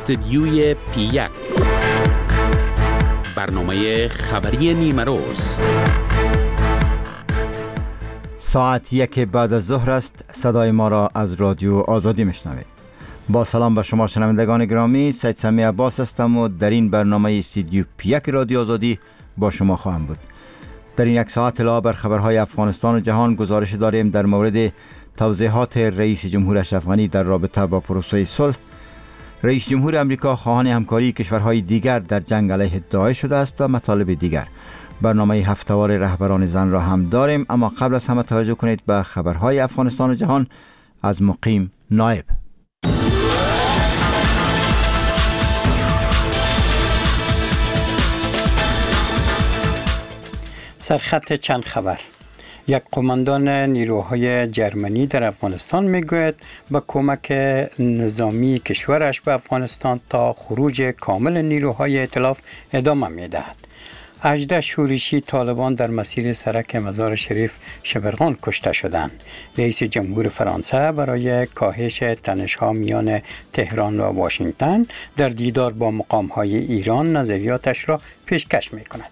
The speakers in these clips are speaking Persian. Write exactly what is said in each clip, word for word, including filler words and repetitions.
استدیوی پی یک، برنامه خبری نیمه روز. ساعت یک بعد از ظهر است. صدای ما را از رادیو آزادی میشنوید. با سلام به شما شنوندگان گرامی، سید سمی عباس هستم و در این برنامه استدیو پی یک رادیو آزادی با شما خواهم بود. در این یک ساعت علاوه بر خبرهای افغانستان و جهان گزارش داریم در مورد توضیحات رئیس جمهور اشرف غنی در رابطه با پروسه صلح. رئیس جمهور امریکا خواهان همکاری کشورهای دیگر در جنگ علیه داعش شده است و مطالب دیگر. برنامه هفته‌وار رهبران زن را هم داریم، اما قبل از همه توجه کنید به خبرهای افغانستان و جهان از مقیم نایب. سرخط چند خبر. یک قماندان نیروهای جرمنی در افغانستان میگوید با کمک نظامی کشورش به افغانستان تا خروج کامل نیروهای ائتلاف ادامه میدهد. هجده شورشی طالبان در مسیر سرک مزار شریف شبرغان کشته شدند. رئیس جمهور فرانسه برای کاهش تنش‌ها میان تهران و واشنگتن در دیدار با مقام‌های ایران نظریاتش را پیشکش می‌کند.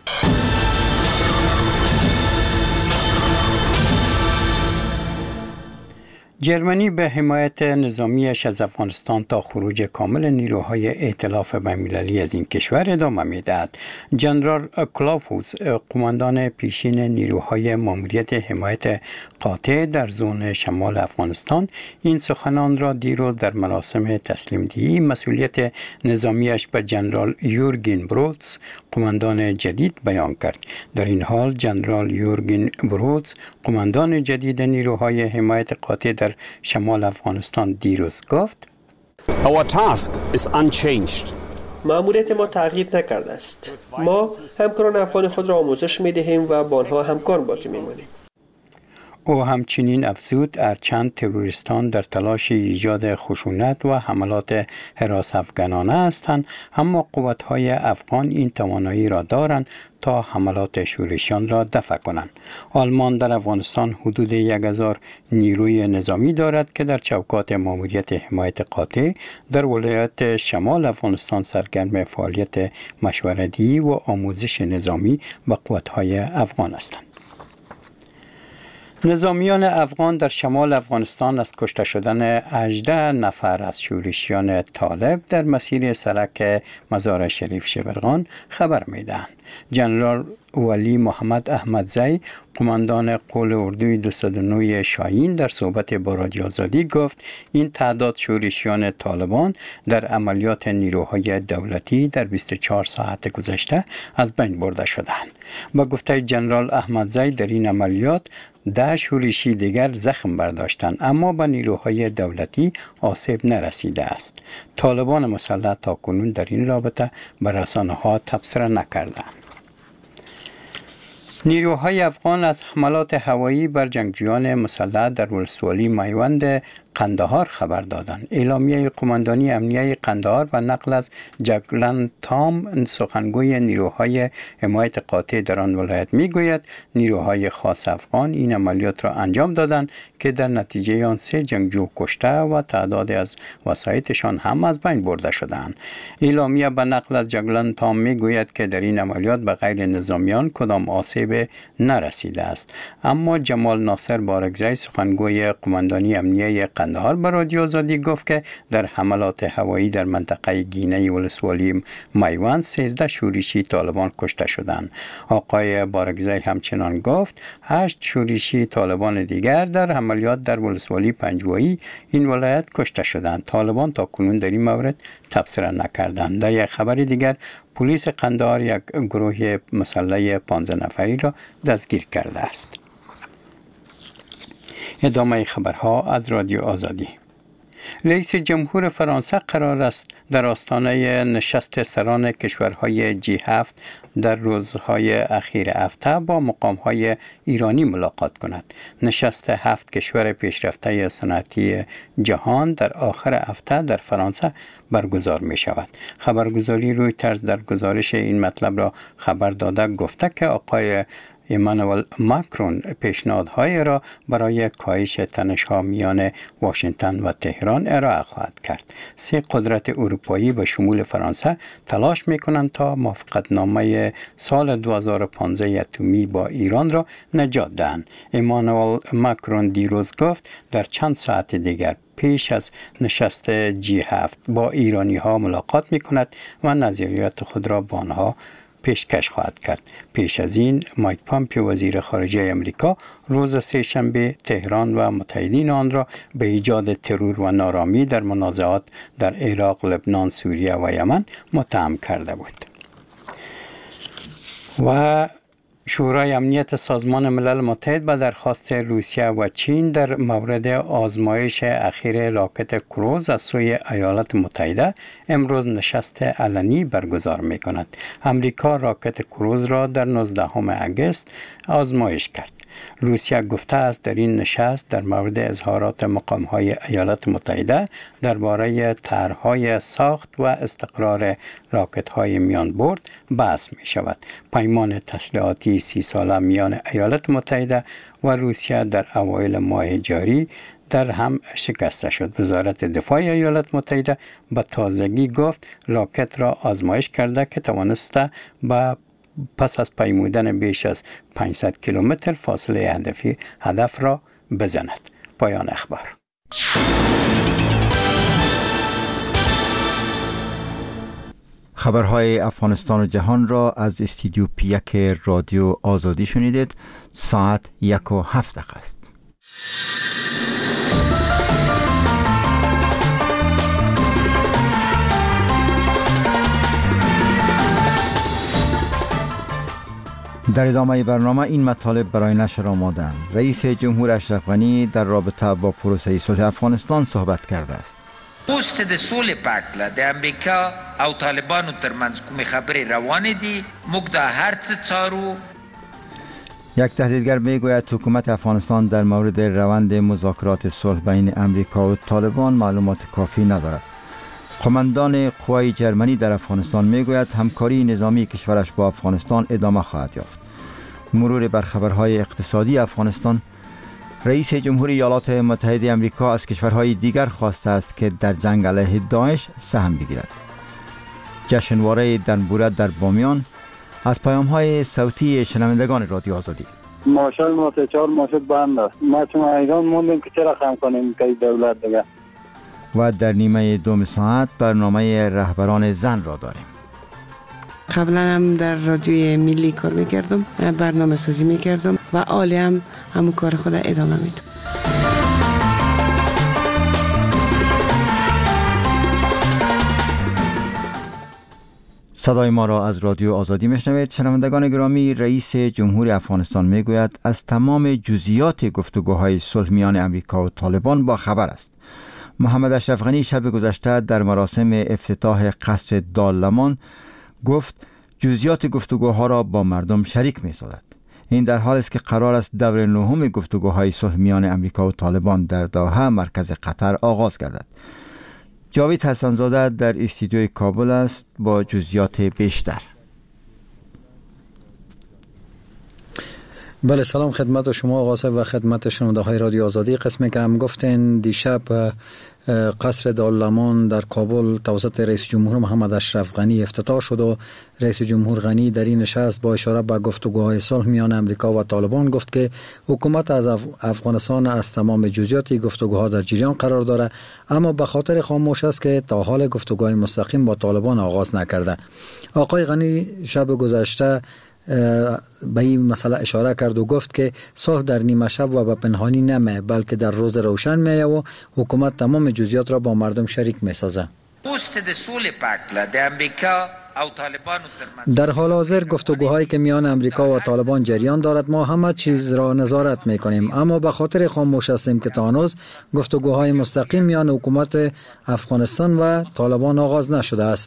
جرمنی به حمایت نظامیش از افغانستان تا خروج کامل نیروهای ائتلاف بین‌المللی از این کشور ادامه می‌دهد. ژنرال کلاوفوس، قماندان پیشین نیروهای ماموریت حمایت قاطع در زون شمال افغانستان، این سخنان را دیروز در مراسم تسلیم دهی مسئولیت نظامیش به ژنرال یورگن بروتس، قماندان جدید بیان کرد. در این حال ژنرال یورگن بروتس، قماندان جدید نیروهای حمایت قاطع در شمال افغانستان دیروز گفت: Our task is unchanged. مأموریت ما تغییر نکرده است. ما همکاران افغان خود را آموزش می‌دهیم و با آنها همکار باقی می‌مانیم. او همچنین افزود هرچند تروریستان در تلاش ایجاد خشونت و حملات هراس افغانانه هستند، اما قوت‌های افغان این توانایی را دارند تا حملات شورشیان را دفع کنند. آلمان در افغانستان حدود یک هزار نیروی نظامی دارد که در چوکات ماموریت حمایت قاطع در ولایت شمال افغانستان سرگرم فعالیت مشورتی و آموزش نظامی به قوت‌های افغان هستند. نظامیان افغان در شمال افغانستان از کشته شدن هجده نفر از شورشیان طالب در مسیر سرک مزار شریف شبرغان خبر میدهند. ژنرال ولی محمد احمدزی، قماندان قول اردوی دویست و نه شاهین، در صحبت با رادیو آزادی گفت این تعداد شورشیان طالبان در عملیات نیروهای دولتی در بیست و چهار ساعت گذشته از بین برده شدند. با گفته ژنرال احمدزی در این عملیات ده شورشی دیگر زخم برداشتند، اما به نیروهای دولتی آسیب نرسیده است. طالبان مسلح تاکنون در این رابطه به رسانه‌ها تبصره نکردند. نیروهای افغان از حملات هوایی بر جنگجویان مسلح در ولسوالی میوند قندهار خبر دادند. اعلامیه قماندانی امنیه قندهار و نقل از جگلن تام، سخنگوی نیروهای حمایت قاطع در آن ولایت میگوید نیروهای خاص افغان این عملیات را انجام دادند که در نتیجه آن سه جنگجو کشته و تعدادی از وسایطشان هم از بین برده شدند. اعلامیه به نقل از جگلن تام میگوید که در این عملیات به غیر نظامیان کدام آسیب نرسیده است، اما جمال ناصر بارگزی، سخنگوی قماندانی امنیه قندهار، به رادیو آزادی گفت که در حملات هوایی در منطقه گینه ولسوالی میوند سیزده شورشی طالبان کشته شدند. آقای بارگزی همچنان گفت هشت شورشی طالبان دیگر در عملیات در ولسوالی پنجوایی این ولایت کشته شدند. طالبان تا کنون در این مورد تبصره نکردند. در یک خبر دیگر، پلیس قندهار یک گروه مسلح پانزده نفری را دستگیر کرده است. ادامه خبرها از رادیو آزادی. رئیس جمهور فرانسه قرار است در آستانه نشست سران کشورهای جی هفت در روزهای اخیر هفته با مقامهای ایرانی ملاقات کند. نشست هفت کشور پیشرفته صنعتی جهان در آخر هفته در فرانسه برگزار می شود. خبرگزاری رویترز در گزارش این مطلب را خبر داده گفته که آقای ایمانوئل ماکرون پیشنهادهای را برای کاهش تنش‌ها میان واشنگتن و تهران ارائه خواهد کرد. سه قدرت اروپایی به شمول فرانسه تلاش می‌کنند تا موافقتنامه سال دو هزار و پانزده اتمی با ایران را نجات دهند. ایمانوئل ماکرون دیروز گفت در چند ساعت دیگر پیش از نشست جی هفت با ایرانی ها ملاقات می کند و نظریات خود را با آنها پیشکش خواهد کرد. پیش از این مایک پامپیو وزیر خارجه امریکا روز سه‌شنبه تهران و متحدین آن را به ایجاد ترور و نارامی در منازعات در عراق، لبنان، سوریه و یمن متهم کرده بود. و شورای امنیت سازمان ملل متحد به درخواست روسیه و چین در مورد آزمایش اخیر راکت کروز از سوی ایالات متحده امروز نشست علنی برگزار می کند. امریکا راکت کروز را در نوزدهم اگست آزمایش کرد. روسیه گفته است در این نشست در مورد اظهارات مقام‌های ایالات متحده درباره طرح‌های ساخت و استقرار راکت‌های میان برد بحث می شود. پیمان تسلیحاتی سی ساله میان ایالات متحده و روسیه در اوایل ماه جاری در هم شکسته شد. وزارت دفاع ایالات متحده به تازگی گفت راکت را آزمایش کرده که توانسته با پس از پیمودن بیش از پانصد کیلومتر فاصله هدفی هدف را بزند. پایان اخبار. خبرهای افغانستان و جهان را از استودیو پیک رادیو آزادی شنیدید. ساعت یک و هفت دقیقه است. در ادامه برنامه این مطالب برای نشر آمادند. رئیس جمهور اشرف غنی در رابطه با پروسه صلح افغانستان صحبت کرده است. اوس د سولې په اړه د امریکا او طالبانو ترمنځ کومې خبرې روانې دي موږ دا هر څه څارو. یک تحلیلگر میگوید حکومت افغانستان در مورد روند مذاکرات صلح بین امریکا و طالبان معلومات کافی ندارد. قماندان قوای جرمنی در افغانستان میگوید همکاری نظامی کشورش با افغانستان ادامه خواهد یافت. مرور بر خبرهای اقتصادی افغانستان. رئیس جمهوری ایالات متحده آمریکا از کشورهای دیگر خواسته است که در جنگ علیه داعش سهم بگیرد. جشنواره دنبوره در بامیان. از پیام‌های صوتی شنوندگان رادیو آزادی. ماشال ما سه چهار ماشال بند است. ما چون ایران موندیم که چرا خم کنیم که دولت دیگه. و در نیمه دوم ساعت برنامه رهبران زن را داریم. قبلا هم در رادیوی ملی کار میکردم، برنامه سازی میکردم و عالی هم همون کار خود ادامه میدم. صدای ما را از رادیو آزادی میشنوید. شنوندگان گرامی، رئیس جمهور افغانستان میگوید از تمام جزئیات گفتگوهای صلح میان امریکا و طالبان با خبر است. محمد اشرف غنی شب گذشته در مراسم افتتاح قصر دارالمان گفت جزئیات گفتگوها را با مردم شریک می سازد. این در حالی است که قرار است دور نهم گفتگوهای صلح میان امریکا و طالبان در دوحه مرکز قطر آغاز گردد. جاوید حسن‌زاده در استودیوی کابل است با جزئیات بیشتر. بله، سلام خدمت شما آقا صاحب و خدمت شنونده های رادیو آزادی. قسمی که هم گفتین دیشب قصر دارالمان در کابل توسط رئیس جمهور محمد اشرف غنی افتتاح شد و رئیس جمهور غنی در این نشست با اشاره به گفتگوهای صلح میان امریکا و طالبان گفت که حکومت از افغانستان از تمام جزئیات گفتگوها در جریان قرار داره، اما به خاطر خاموش است که تا حال گفتگوهای مستقیم با طالبان آغاز نکرده. آقای غنی شب گذشته به این مسئله اشاره کرد و گفت که صلح در نیمه شب و به پنهانی نمیه، بلکه در روز روشن میه و حکومت تمام جزئیات را با مردم شریک میسازه. در حال حاضر گفتگوهایی که میان امریکا و طالبان جریان دارد، ما همه چیز را نظارت میکنیم، اما به خاطر خاموش هستیم که تا هنوز گفتگوهای مستقیم میان حکومت افغانستان و طالبان آغاز نشده است.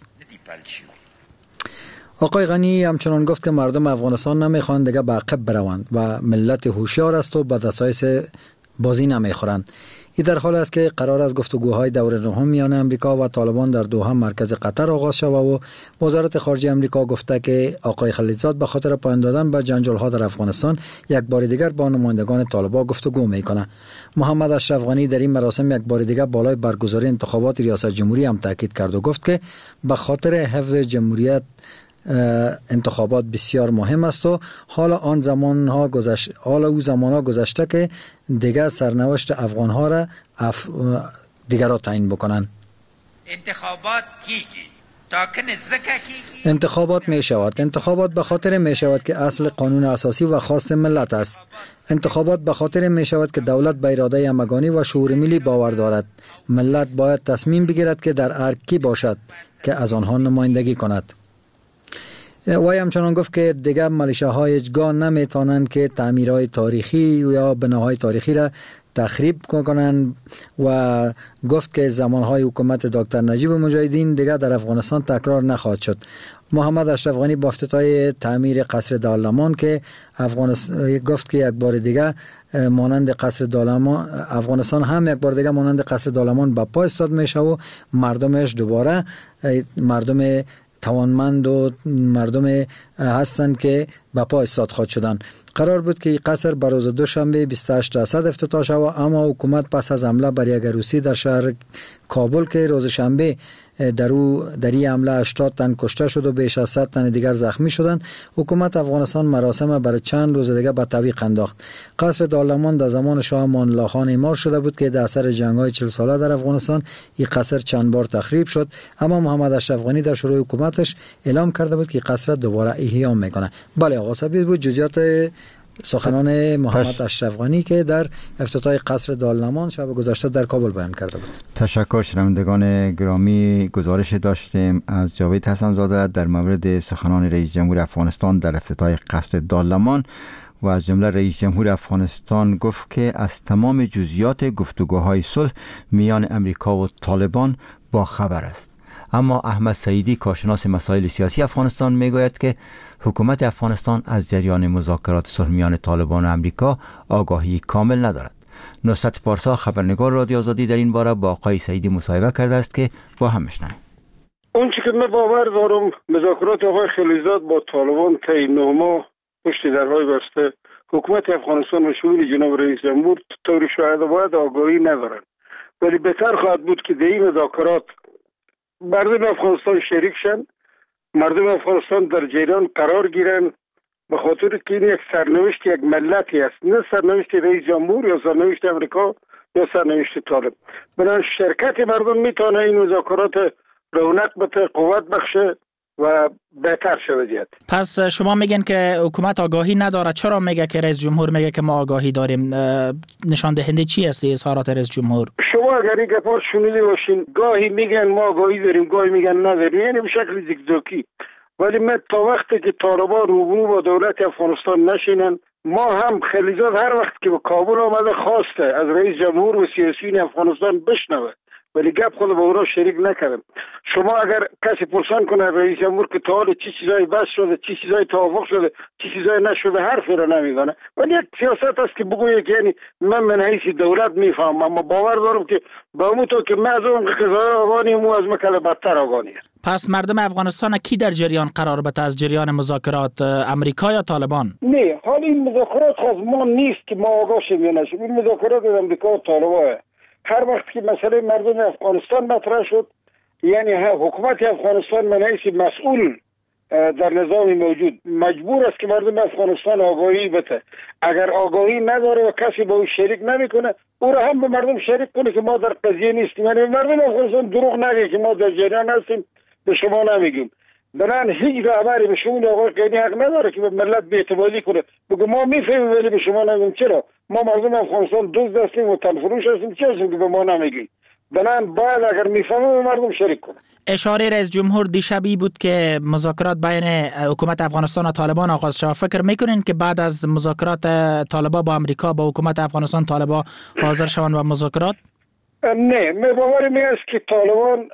آقای غنی همچنان گفت که مردم افغانستان نمیخوان دیگه به عقب بروند و ملت هوشیار است و به دسایس بازی نمیخورند. این در حال است که قرار است گفتگوهای دور نهم میان امریکا و طالبان در دوحه مرکز قطر آغاز شود و وزارت خارجه امریکا گفته که آقای خلیلزاد به خاطر پایان دادن به جنجال‌ها در افغانستان یک بار دیگر با نمایندگان طالبان گفتگو میکنه. محمد اشرف غنی در این مراسم یک بار دیگر بالای برگزاری انتخابات ریاست جمهوری هم تاکید کرد و گفت که به خاطر حفظ جمهوریت انتخابات بسیار مهم است و حال آن زمان ها گذشت حال او زمان ها گذشته که دیگر سرنوشت افغان ها را اف... دیگر را تعیین بکنند. انتخابات کیږي تاکنه زکه کیږي انتخابات می شود. انتخابات به خاطر می شود که اصل قانون اساسی و خواست ملت است. انتخابات به خاطر می شود که دولت به اراده همگانی و شعور ملی باور دارد. ملت باید تصمیم بگیرد که در ارگ کی باشد که از آنها نمایندگی کند. وی همچنان گفت که دیگر ملیشه‌های هیچگاه نمیتوانند که تعمیرهای تاریخی یا بناهای تاریخی را تخریب کنند و گفت که زمانهای حکومت دکتر نجیب مجاهدین دیگر در افغانستان تکرار نخواهد شد. محمد اشرف غنی با افتتاح تعمیر قصر دارالمان که افغانستان گفت که یک بار دیگر مانند قصر دارالمان افغانستان هم یک بار دیگر مانند قصر دارالمان به پا استاد میشه و مردمش دوباره مردم توانمند و مردم هستند که به پا استاد خواهد شدند. قرار بود که این قصر بر روز دوشنبه بیست و هشت درصد افتتاح شود، اما حکومت پس از حمله بر یک عروسی در شهر کابل که روز شنبه در او در این حمله هشتاد تن کشته شد و بیش از صد تن دیگر زخمی شدند، حکومت افغانستان مراسم برای چند روز دیگر به تعویق انداخت. قصر دارالمان در زمان شاه امان الله خان اعمار شده بود که در اثر جنگ‌های چهل ساله در افغانستان این قصر چند بار تخریب شد، اما محمد اشرف غنی در شروع حکومتش اعلام کرده بود که قصر دوباره احیا میکنه. بله آقا صاحب بود جزئیات سخنان محمد اشرف غنی که در افتتاح قصر دارالمان شب گذشته در کابل بیان کرده بود. تشکر. شنوندگان گرامی، گزارش داشتیم از جاوید حسن زاده در مورد سخنان رئیس جمهور افغانستان در افتتاح قصر دارالمان و از جمله رئیس جمهور افغانستان گفت که از تمام جزئیات گفتگوهای صلح میان امریکا و طالبان با خبر است. اما احمد سعیدی کارشناس مسائل سیاسی افغانستان میگوید که حکومت افغانستان از جریان مذاکرات صلح میان طالبان و امریکا آگاهی کامل ندارد. نصرت پارسا خبرنگار رادیو آزادی در این باره با آقای سعیدی مصاحبه کرده است که با هم میشنویم. اون چی که من باور دارم مذاکرات آقای خلیلزاد با طالبان طی نه ماه پشت درهای بسته، حکومت افغانستان و شمول جناب رئیس جمهور طور شاهد باید آگاهی ندارند، ولی بهتر خواهد بود که در این مذاکرات مردم افغانستان شریک شن، مردم افغانستان در جریان قرار گیرن، به خاطر که این یک سرنوشت یک ملتی است، نه سرنوشت رئیس جمهور یا سرنوشت امریکا یا سرنوشت طالب. بنابراین شرکت مردم میتونه این مذاکرات رونق بده، قوت بخشه و بهتر شود وضعیت. پس شما میگن که حکومت آگاهی نداره. چرا میگه که رئیس جمهور میگه که ما آگاهی داریم؟ نشان دهنده چی است اظهارات رئیس جمهور؟ شما اگر این گپا شنیده باشین، گاهی میگن ما آگاهی داریم، گاهی میگن نداریم، یعنی به شکل زیگزاگی. ولی من تا وقتی که طالبان روبرو با دولت افغانستان نشینن، ما هم خلیلزاد هر وقت که به کابل آمده خواسته از رئیس جمهور و سیاسیون افغانستان بشنوه، ولی گپ خود با اونا شریک نکردم. شما اگر کسی پرسان کنه رئیس جمهور که تا حال چی چیزایی بس شده، چی چیزایی توافق شده، چی چیزایی نشده، حرفی را نمیزنه. ولی یک سیاست است که بگویه که یعنی من من حیث دولت میفهمم، اما باور دارم که با اون تو که من از اون قضای آگانی مو از مکل بدتر آگانی. پس مردم افغانستان کی در جریان قرار بده از جریان مذاکرات، امریکا یا طالبان؟ نه، حال این مذاکرات خاص ما نیست که ما آگاه شیم یا نشیم. این مذاکرات از امریکا و طالبان. هر وقت که مسئله مردم افغانستان مطرح شد، یعنی حکومت افغانستان من حیث مسئول در نظام موجود مجبور است که مردم افغانستان آگاهی بده. اگر آگاهی نداره و کسی با او شریک نمیکنه، او را هم به مردم شریک کنه که ما در قضیه نیستیم. یعنی مردم افغانستان دروغ نگه که ما در جریان هستیم، به شما نمیگیم. بنان هیچ رهبری به شما آقای غنی حق نداره که به ملت بی‌اعتمادی کنه، بگه ما میفهمیم ولی به شما نمیگیم. چرا؟ ما مردم افغانستان دزد هستیم و تنفروش هستیم، چه هستیم که به ما نمیگیم؟ بنان باید اگر میفهمیم مردم شریک کنه. اشاره رئیس جمهور دیشبی بود که مذاکرات بین حکومت افغانستان و طالبان آغاز شد. فکر میکنین که بعد از مذاکرات طالبان با امریکا با حکومت افغانستان طالبان حاضر شوند و مذاکرات؟ نه، من باور می است که طالبان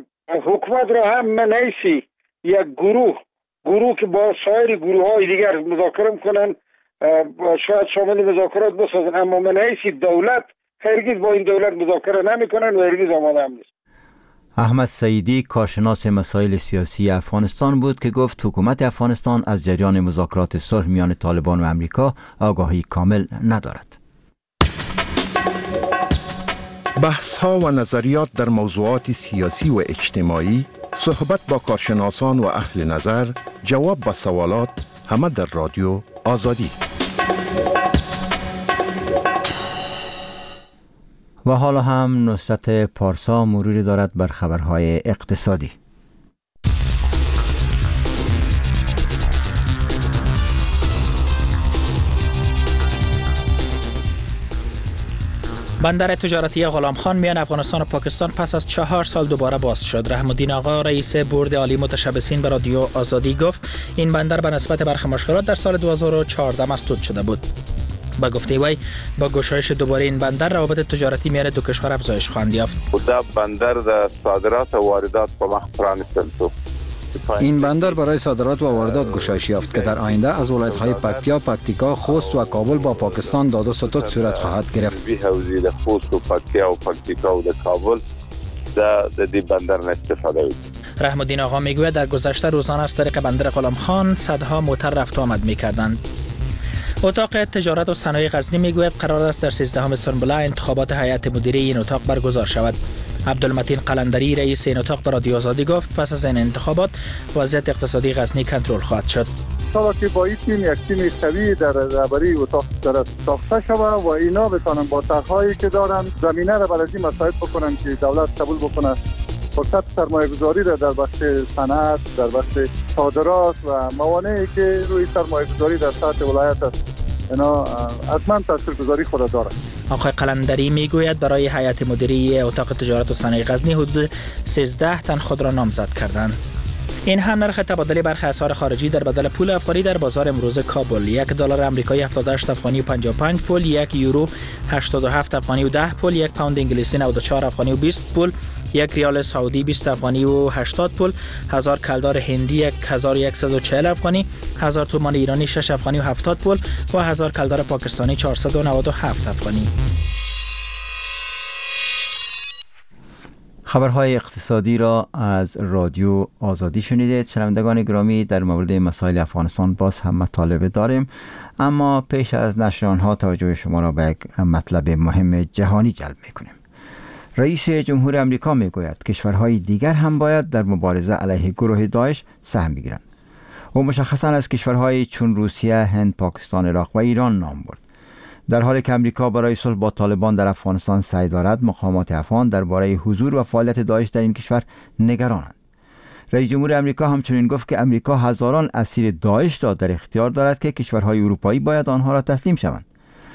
حکومت را هم منعیسی یک گروه گروه که با سایر گروه های دیگر مذاکره کنن، شاید شامل مذاکرات بسازن، اما من حیث دولت هرگز با این دولت مذاکره نمیکنن و هرگز آماده هم نیست. احمد سعیدی کارشناس مسائل سیاسی افغانستان بود که گفت حکومت افغانستان از جریان مذاکرات صلح میان طالبان و امریکا آگاهی کامل ندارد. بحث ها و نظریات در موضوعات سیاسی و اجتماعی، صحبت با کارشناسان و اهل نظر، جواب به سوالات، همه در رادیو آزادی. و حالا هم نصرت پارسا مروری دارد بر خبرهای اقتصادی. بندر تجارتی غلام خان میان افغانستان و پاکستان پس از چهار سال دوباره باز شد. رحم الدین آقا رئیس بورد عالی متشبثین به رادیو آزادی گفت این بندر به نسبت برخی مشکلات در سال دو هزار و چهارده مسدود شده بود. با گفته وی با گشایش دوباره این بندر روابط تجارتی میان دو کشور افزایش خواهد یافت. دا بندر د صادرات و واردات په مخ پرانستل شو. این بندر برای صادرات و واردات گشایش یافت که در آینده از ولایت‌های پکتیا، پکتیکا، خوست و کابل با پاکستان داد و ستد صورت خواهد گرفت. به حوزه د خوست و پکتیا و پکتیکا و د کابل د دې بندر نه استفاده وکړي. رحم الدین آقا میگوید در گذشته روزانه از طریق بندر غلام خان صدها موتر رفت و آمد می‌کردند. اتاق تجارت و صنایع غزنی میگوید قرار است در سیزدهم سنبله انتخابات هیئت مدیره این اتاق برگزار شود. عبدالمتین قلندری رئیس این اتاق به رادیو آزادی گفت پس از این انتخابات وضعیت اقتصادی غزنی کنترل خواهد شد. تا که با این تیم یک تیم قوی در رهبری اتاق تجارت ساخته شود و اینا بتوانن با طرح‌هایی که دارن زمینه را برای مساعد بکنن که دولت قبول بکنه فرصت سرمایه‌گذاری را در بخش صنعت، در بخش صادرات و موانعی که روی سرمایه‌گذاری در سطح ولایت است اینا حتما تاثیرگذاری خود دارد. آقای قلندری میگوید برای هیئت مدیره اتاق تجارت و صنایع غزنی حدود سیزده تن خود را نامزد کردند. این هم نرخ تبادل برخی اسعار خارجی در بدل پول افغانی در بازار امروز کابل: یک دلار آمریکایی هفتاد و هشت افغانی و پنجاه و پنج پول، یک یورو هشتاد و هفت افغانی و ده پول، یک پوند انگلیسی نود و چهار افغانی و بیست پول، یک ریال سعودی بیست افغانی و هشتاد پول، هزار کلدار هندی یک هزار و صد و چهل افغانی، هزار تومان ایرانی شش افغانی و هفتاد پول و هزار کلدار پاکستانی چهارصد و نود و هفت افغانی. خبرهای اقتصادی را از رادیو آزادی شنیدید. شنوندگان گرامی، در مورد مسائل افغانستان باز هم مطالب داریم، اما پیش از نشر آنها توجه شما را به یک مطلب مهم جهانی جلب می‌کنیم. رئیس جمهور امریکا میگوید کشورهای دیگر هم باید در مبارزه علیه گروه داعش سهم بگیرند. او مشخصاً از کشورهای چون روسیه، هند، پاکستان، عراق و ایران نام برد. در حالی که امریکا برای صلح با طالبان در افغانستان سعی دارد، مقامات افغان درباره حضور و فعالیت داعش در این کشور نگرانند. رئیس جمهور امریکا همچنین گفت که امریکا هزاران اسیر داعش را در اختیار دارد که کشورهای اروپایی باید آنها را تسلیم شوند.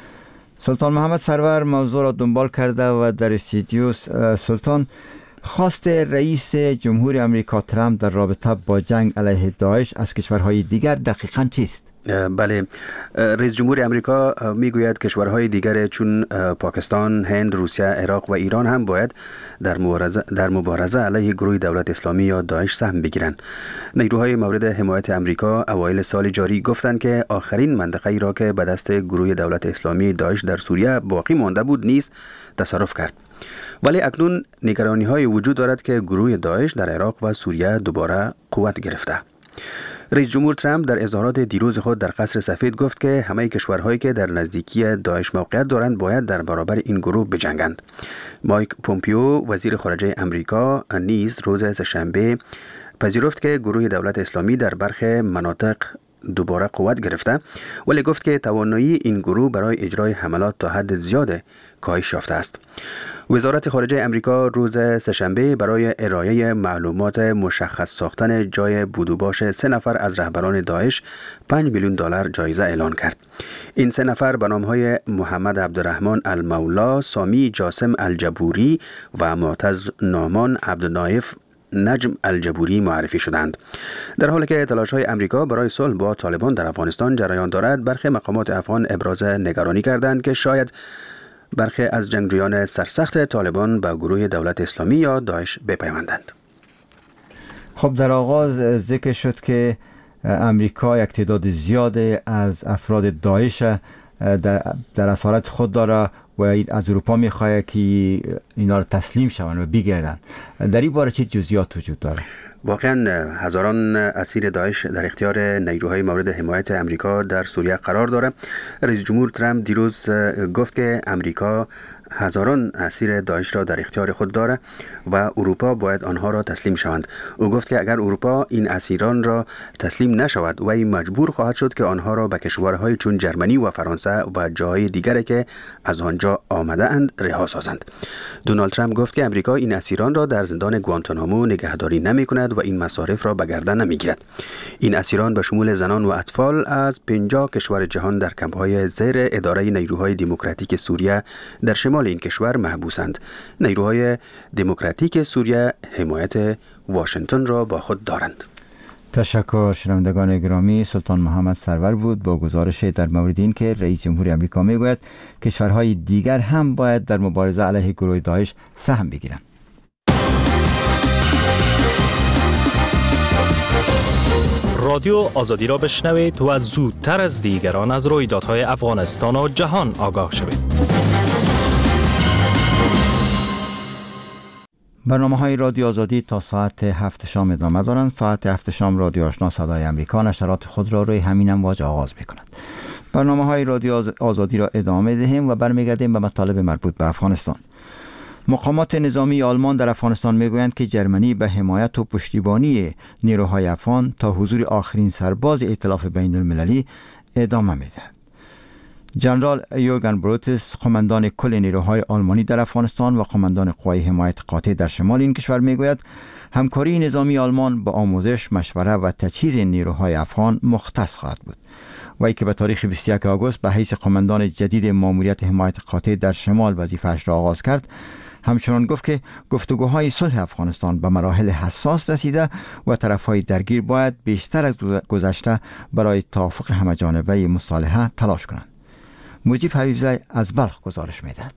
سلطان محمد سرور موضوع را دنبال کرده و در استودیو. سلطان، خواست رئیس جمهور امریکا ترامپ در رابطه با جنگ علیه داعش از کشورهای دیگر دقیقاً چیست؟ بله، رئیس جمهور امریکا میگوید کشورهای دیگر چون پاکستان، هند، روسیه، عراق و ایران هم باید در مبارزه در مبارزه علیه گروه دولت اسلامی یا داعش سهم بگیرند. نیروهای مورد حمایت امریکا اوایل سال جاری گفتند که آخرین منطقه‌ای را که به دست گروه دولت اسلامی داعش در سوریه باقی مانده بود نیز تصرف کرد. ولی اکنون نگرانی‌های وجود دارد که گروه داعش در عراق و سوریه دوباره قوت گرفته. رئیس جمهور ترامپ در اظهارات دیروز خود در قصر سفید گفت که همه کشورهایی که در نزدیکی داعش موقعیت دارند باید در برابر این گروه بجنگند. مایک پومپیو وزیر خارجه امریکا نیز روز سه‌شنبه پذیرفت که گروه دولت اسلامی در برخی مناطق دوباره قوت گرفته، ولی گفت که توانایی این گروه برای اجرای حملات تا حد زیاد کاهش یافته است. وزارت خارجه امریکا روز سه‌شنبه برای ارائه معلومات مشخص ساختن جای بودوباش سه نفر از رهبران داعش پنج میلیون دلار جایزه اعلان کرد. این سه نفر به نام‌های محمد عبدالرحمن المولا، سامی جاسم الجبوری و معتز نعمان عبدالنایف نجم الجبوری معرفی شدند. در حالی که تلاش‌های امریکا برای صلح با طالبان در افغانستان جریان دارد، برخی مقامات افغان ابراز نگرانی کردند که شاید برخی از جنگجویان سرسخت طالبان به گروه دولت اسلامی یا داعش بپیوندند. خب، در آغاز ذکر شد که امریکا یک تعداد زیاد از افراد داعش در, در اسارت خود داره و از اروپا میخواد که اینا رو تسلیم شون و بگیرن. در این باره چه جزئیات وجود داره؟ واقعا هزاران اسیر داعش در اختیار نیروهای مورد حمایت امریکا در سوریه قرار داره. رئیس جمهور ترامپ دیروز گفت که امریکا هزاران اسیر داعش را در اختیار خود داره و اروپا باید آنها را تسلیم شوند. او گفت که اگر اروپا این اسیران را تسلیم نشود وی مجبور خواهد شد که آنها را به کشورهای چون جرمنی و فرانسه و جاهای دیگری که از آنجا آمده اند رها سازند. دونالد ترامپ گفت که امریکا این اسیران را در زندان گوانتانامو نگهداری نمی کند و این مصارف را به گردن نمی گیرد. این اسیران به شمول زنان و اطفال از پنجاه کشور جهان در کمپ‌های زیر اداره نیروهای دموکراتیک سوریه در شمال این کشور محبوسند. نیروهای دموکراتیک سوریه حمایت واشنگتن را با خود دارند. تشکر. شنوندگان گرامی، سلطان محمد سرور بود با گزارش در مورد این که رئیس جمهور آمریکا میگوید کشورهای دیگر هم باید در مبارزه علیه گروه داعش سهم بگیرند. رادیو آزادی را بشنوید و زودتر از دیگران از رویدادهای افغانستان و جهان آگاه شوید. برنامه های رادیو آزادی تا ساعت هفت شام ادامه دارند. ساعت هفت شام رادیو آشنا صدای امریکا نشرات خود را روی همین امواج آغاز می‌کند. برنامه های رادیو آزادی را ادامه دهیم و برمیگردیم به مطالب مربوط به افغانستان. مقامات نظامی آلمان در افغانستان میگویند که جرمنی به حمایت و پشتیبانی نیروهای افغان تا حضور آخرین سرباز ائتلاف بین المللی ادامه می‌دهد. جنرال یورگن بروتس، قماندان کل نیروهای آلمانی در افغانستان و قماندان قوای حمایت قاطع در شمال این کشور میگوید همکاری نظامی آلمان با آموزش، مشوره و تجهیز نیروهای افغان مختص خواهد بود. وی که به تاریخ بیست و یک آگوست به حیث قماندان جدید ماموریت حمایت قاطع در شمال وظیفه‌اش را آغاز کرد، همچنان گفت که گفتگوهای صلح افغانستان به مراحل حساس رسیده و طرفهای درگیر باید بیشتر از گذشته برای توافق همه‌جانبه مصالحه تلاش کنند. مجیب حبیبزی از بلخ گزارش می‌دهد.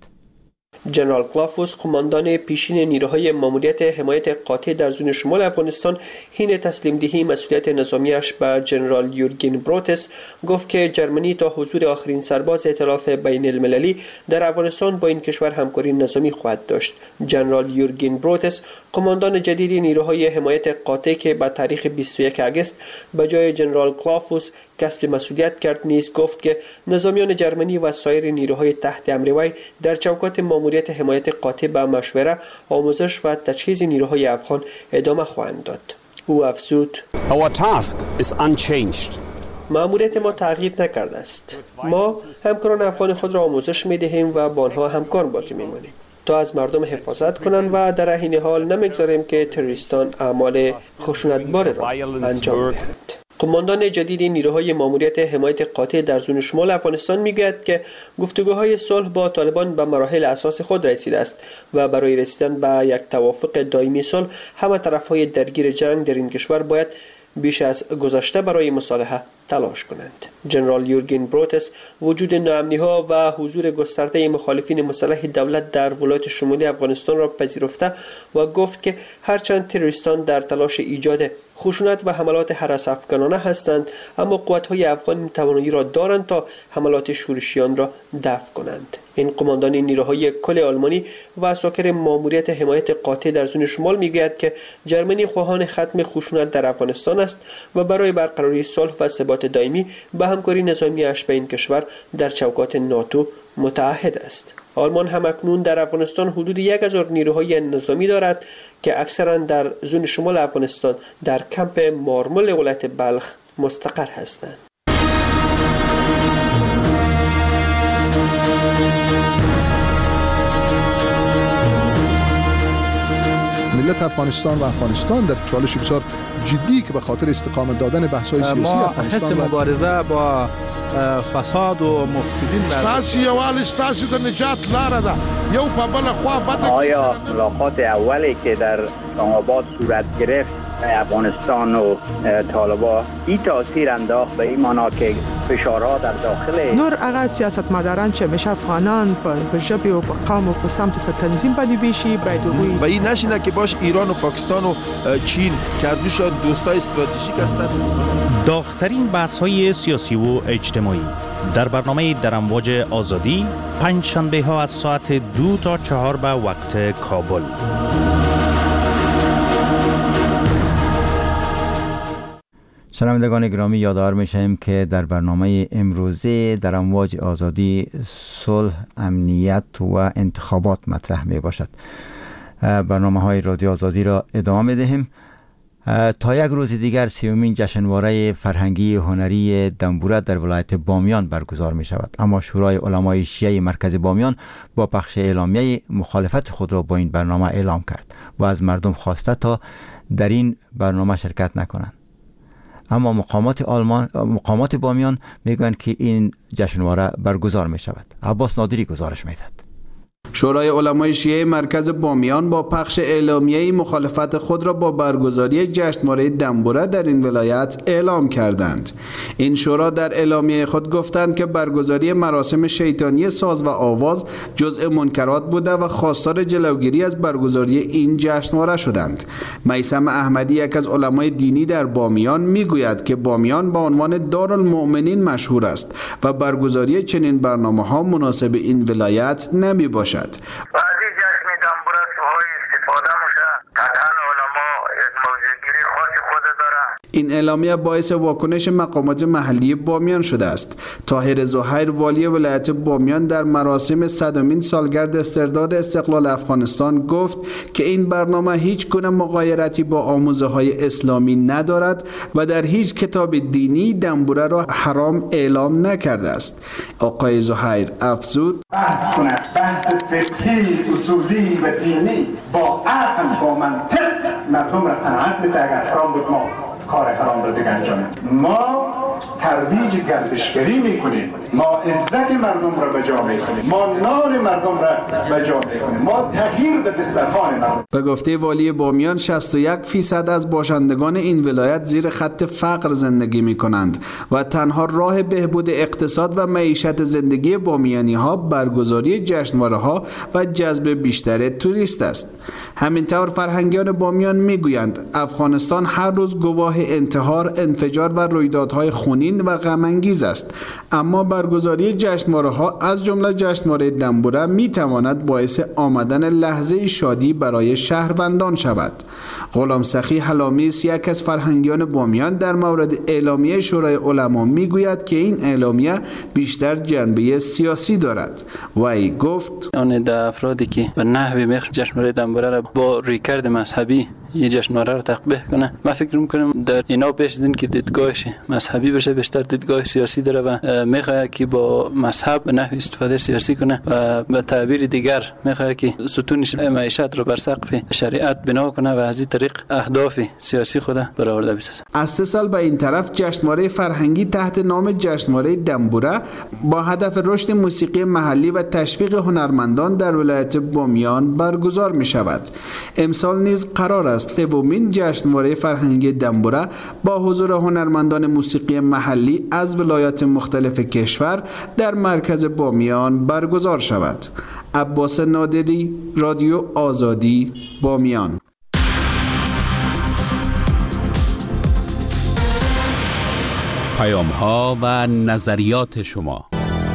جنرال کلافوس، قماندان پیشین نیروهای ماموریت حمایت قاطع در زون شمال افغانستان، حین تسلیم دهی مسئولیت نظامیش به جنرال یورگن بروتس گفت که جرمنی تا حضور آخرین سرباز ائتلاف بین المللی در افغانستان با این کشور همکاری نظامی خواهد داشت. جنرال یورگن بروتس، قماندان جدید نیروهای حمایت قاطع که به تاریخ بیست و یک آگوست به جای جنرال کلافوس کسب مسئولیت کرد، نیز گفت که نظامیان جرمنی و سایر نیروهای تحت امر وی در چوکات ماموریت حمایت قاطع به مشوره، آموزش و تجهیز نیروهای افغان ادامه خواهند داد. او افزود: Our task is unchanged. ماموریت ما تغییر نکرده است. ما همکاران افغان خود را آموزش می‌دهیم و با آنها همکار باقی می‌مانیم تا از مردم حفاظت کنند و در این حال نمی‌گذاریم که تروریستان اعمال خشونتبار را انجام دهند. قماندان جدید نیروهای ماموریت حمایت قاطع در زون شمال افغانستان میگوید که گفتگوهای صلح با طالبان به مراحل اساس خود رسیده است و برای رسیدن به یک توافق دائمی صلح همه طرفهای درگیر جنگ در این کشور باید بیش از گذشته برای مصالحه تلاش کنند. جنرال یورگن بروتس وجود ناامنی‌ها و حضور گسترده مخالفین مسلح دولت در ولایت شمالی افغانستان را پذیرفته و گفت که هرچند تروریستان در تلاش ایجاد خشونت و حملات هراس افغانانه هستند، اما قوت‌های افغان توانایی را دارند تا حملات شورشیان را دفع کنند. این قماندان نیروهای کل آلمانی و ساکر ماموریت حمایت قاطع در زون شمال میگوید که جرمنی خواهان ختم خشونت در افغانستان است و برای برقراری صلح و ثبات دائمی به همکاری نظامی اش به این کشور در چوکات ناتو متعهد است. آلمان هم اکنون در افغانستان حدود یک هزار نیروهای نظامی دارد که اکثرا در زون شمال افغانستان در کمپ مارمل ولایت بلخ مستقر هستند. ملت افغانستان و افغانستان در چالش بسیار جدی که به خاطر استقامت دادن بحث‌های سیاسی افغانستان ما حس مبارزه با فساد و مفسدین ستاسي یوال ستاسي د نجات لاره ده یو په بل خوا بده. آیا ملاقات اولی که در آباد صورت گرفت افغانستان و طالبان این تاثیر انداخت به این معنا که فشارها در داخل نور هغه سیاستمداران چې همیشه افغانان په ژبې او په قوم او په سمت په تنظیم باندې بیشي باید وي و این نشینه که باش ایران و پاکستان و چین کردوشان دوستای استراتژیک هستند. داغ‌ترین بحث‌های سیاسی و اجتماعی در برنامه در امواج آزادی پنج شنبه ها از ساعت دو تا چهار به وقت کابل. شنوندگان گرامی، یادآور میشیم که در برنامه امروزه در امواج آزادی صلح، امنیت و انتخابات مطرح می باشد. برنامه های رادیو آزادی را ادامه دهیم. تا یک روز دیگر سیومین جشنواره فرهنگی هنری دنبوره در ولایت بامیان برگزار می شود، اما شورای علمای شیعه مرکز بامیان با پخش اعلامیه مخالفت خود را با این برنامه اعلام کرد و از مردم خواسته تا در این برنامه شرکت نکنند. اما مقامات آلمان مقامات بامیان میگویند که این جشنواره برگزار می شود. عباس نادری گزارش میدهد. شورای علمای شیعه مرکز بامیان با پخش اعلامیه مخالفت خود را با برگزاری جشنواره دنبوره در این ولایت اعلام کردند. این شورا در اعلامیه خود گفتند که برگزاری مراسم شیطانی ساز و آواز جزء منکرات بوده و خواستار جلوگیری از برگزاری این جشنواره شدند. میثم احمدی، یک از علمای دینی در بامیان، میگوید که بامیان با عنوان دارالمؤمنین مشهور است و برگزاری چنین برنامه‌ها مناسب این ولایت نمی باشد. بعضی جشن دنبوره سوهای استفاده میشه، قطعا علما از موضوعگیری خاص خود داره. این اعلامیه باعث واکنش مقامات محلی بامیان شده است. طاهر زهیر، والی ولایت بامیان، در مراسم صدمین سالگرد استرداد استقلال افغانستان گفت که این برنامه هیچ گونه مغایرتی با آموزه های اسلامی ندارد و در هیچ کتاب دینی دنبوره را حرام اعلام نکرده است. آقای زهیر افزود: بحث کنند، بحث فقهی، اصولی و دینی با عقل، با منطق مردم را قناعت بده. اگر حرام بود ما کار حرام را دیگه انجام. ما ترویج گردشگری میکنیم، ما عزت مردم را به جا میکنیم، ما نان مردم را به جا میکنیم، ما تغییر به دسترخوان مردم. به گفته والی بامیان، شصت و یک فیصد از باشندگان این ولایت زیر خط فقر زندگی میکنند و تنها راه بهبود اقتصاد و معیشت زندگی بامیانی ها برگزاری جشنواره ها و جذب بیشتر توریست است. همینطور فرهنگیان بامیان میگویند افغانستان هر روز گواه انتحار، انفجار و رویدادهای خونین و غم انگیز است، اما برگزاری جشنواره ها از جمله جشنواره دنبوره می تواند باعث آمدن لحظه شادی برای شهروندان شود. غلام سخی حلامیس، یک از فرهنگیان بامیان، در مورد اعلامیه شورای علما می گوید که این اعلامیه بیشتر جنبه سیاسی دارد. وی گفت: آن ده افرادی که به نحوی میخ جشنواره دنبوره را با ریکرد مذهبی یه جشنواره را تقبیح کنه، من فکر میکنم در اینا پیش از این که دیدگاهش مذهبی بشه بیشتر دیدگاه سیاسی داره و میخواد که با مذهب به نحو استفاده سیاسی کنه و به تعبیر دیگر میخواد که ستون معیشت رو بر سقف شریعت بنا کنه و از این طریق اهداف سیاسی خود برآورده بسازه. از سه سال به این طرف جشنواره فرهنگی تحت نام جشنواره دنبوره با هدف رشد موسیقی محلی و تشویق هنرمندان در ولایت بامیان برگزار می شود. امسال نیز قرار است سومین جشنواره فرهنگی دنبوره با حضور هنرمندان موسیقی محلی از ولایات مختلف کشور در مرکز بامیان برگزار شود. عباس نادری، رادیو آزادی، بامیان. پیام ها و نظریات شما.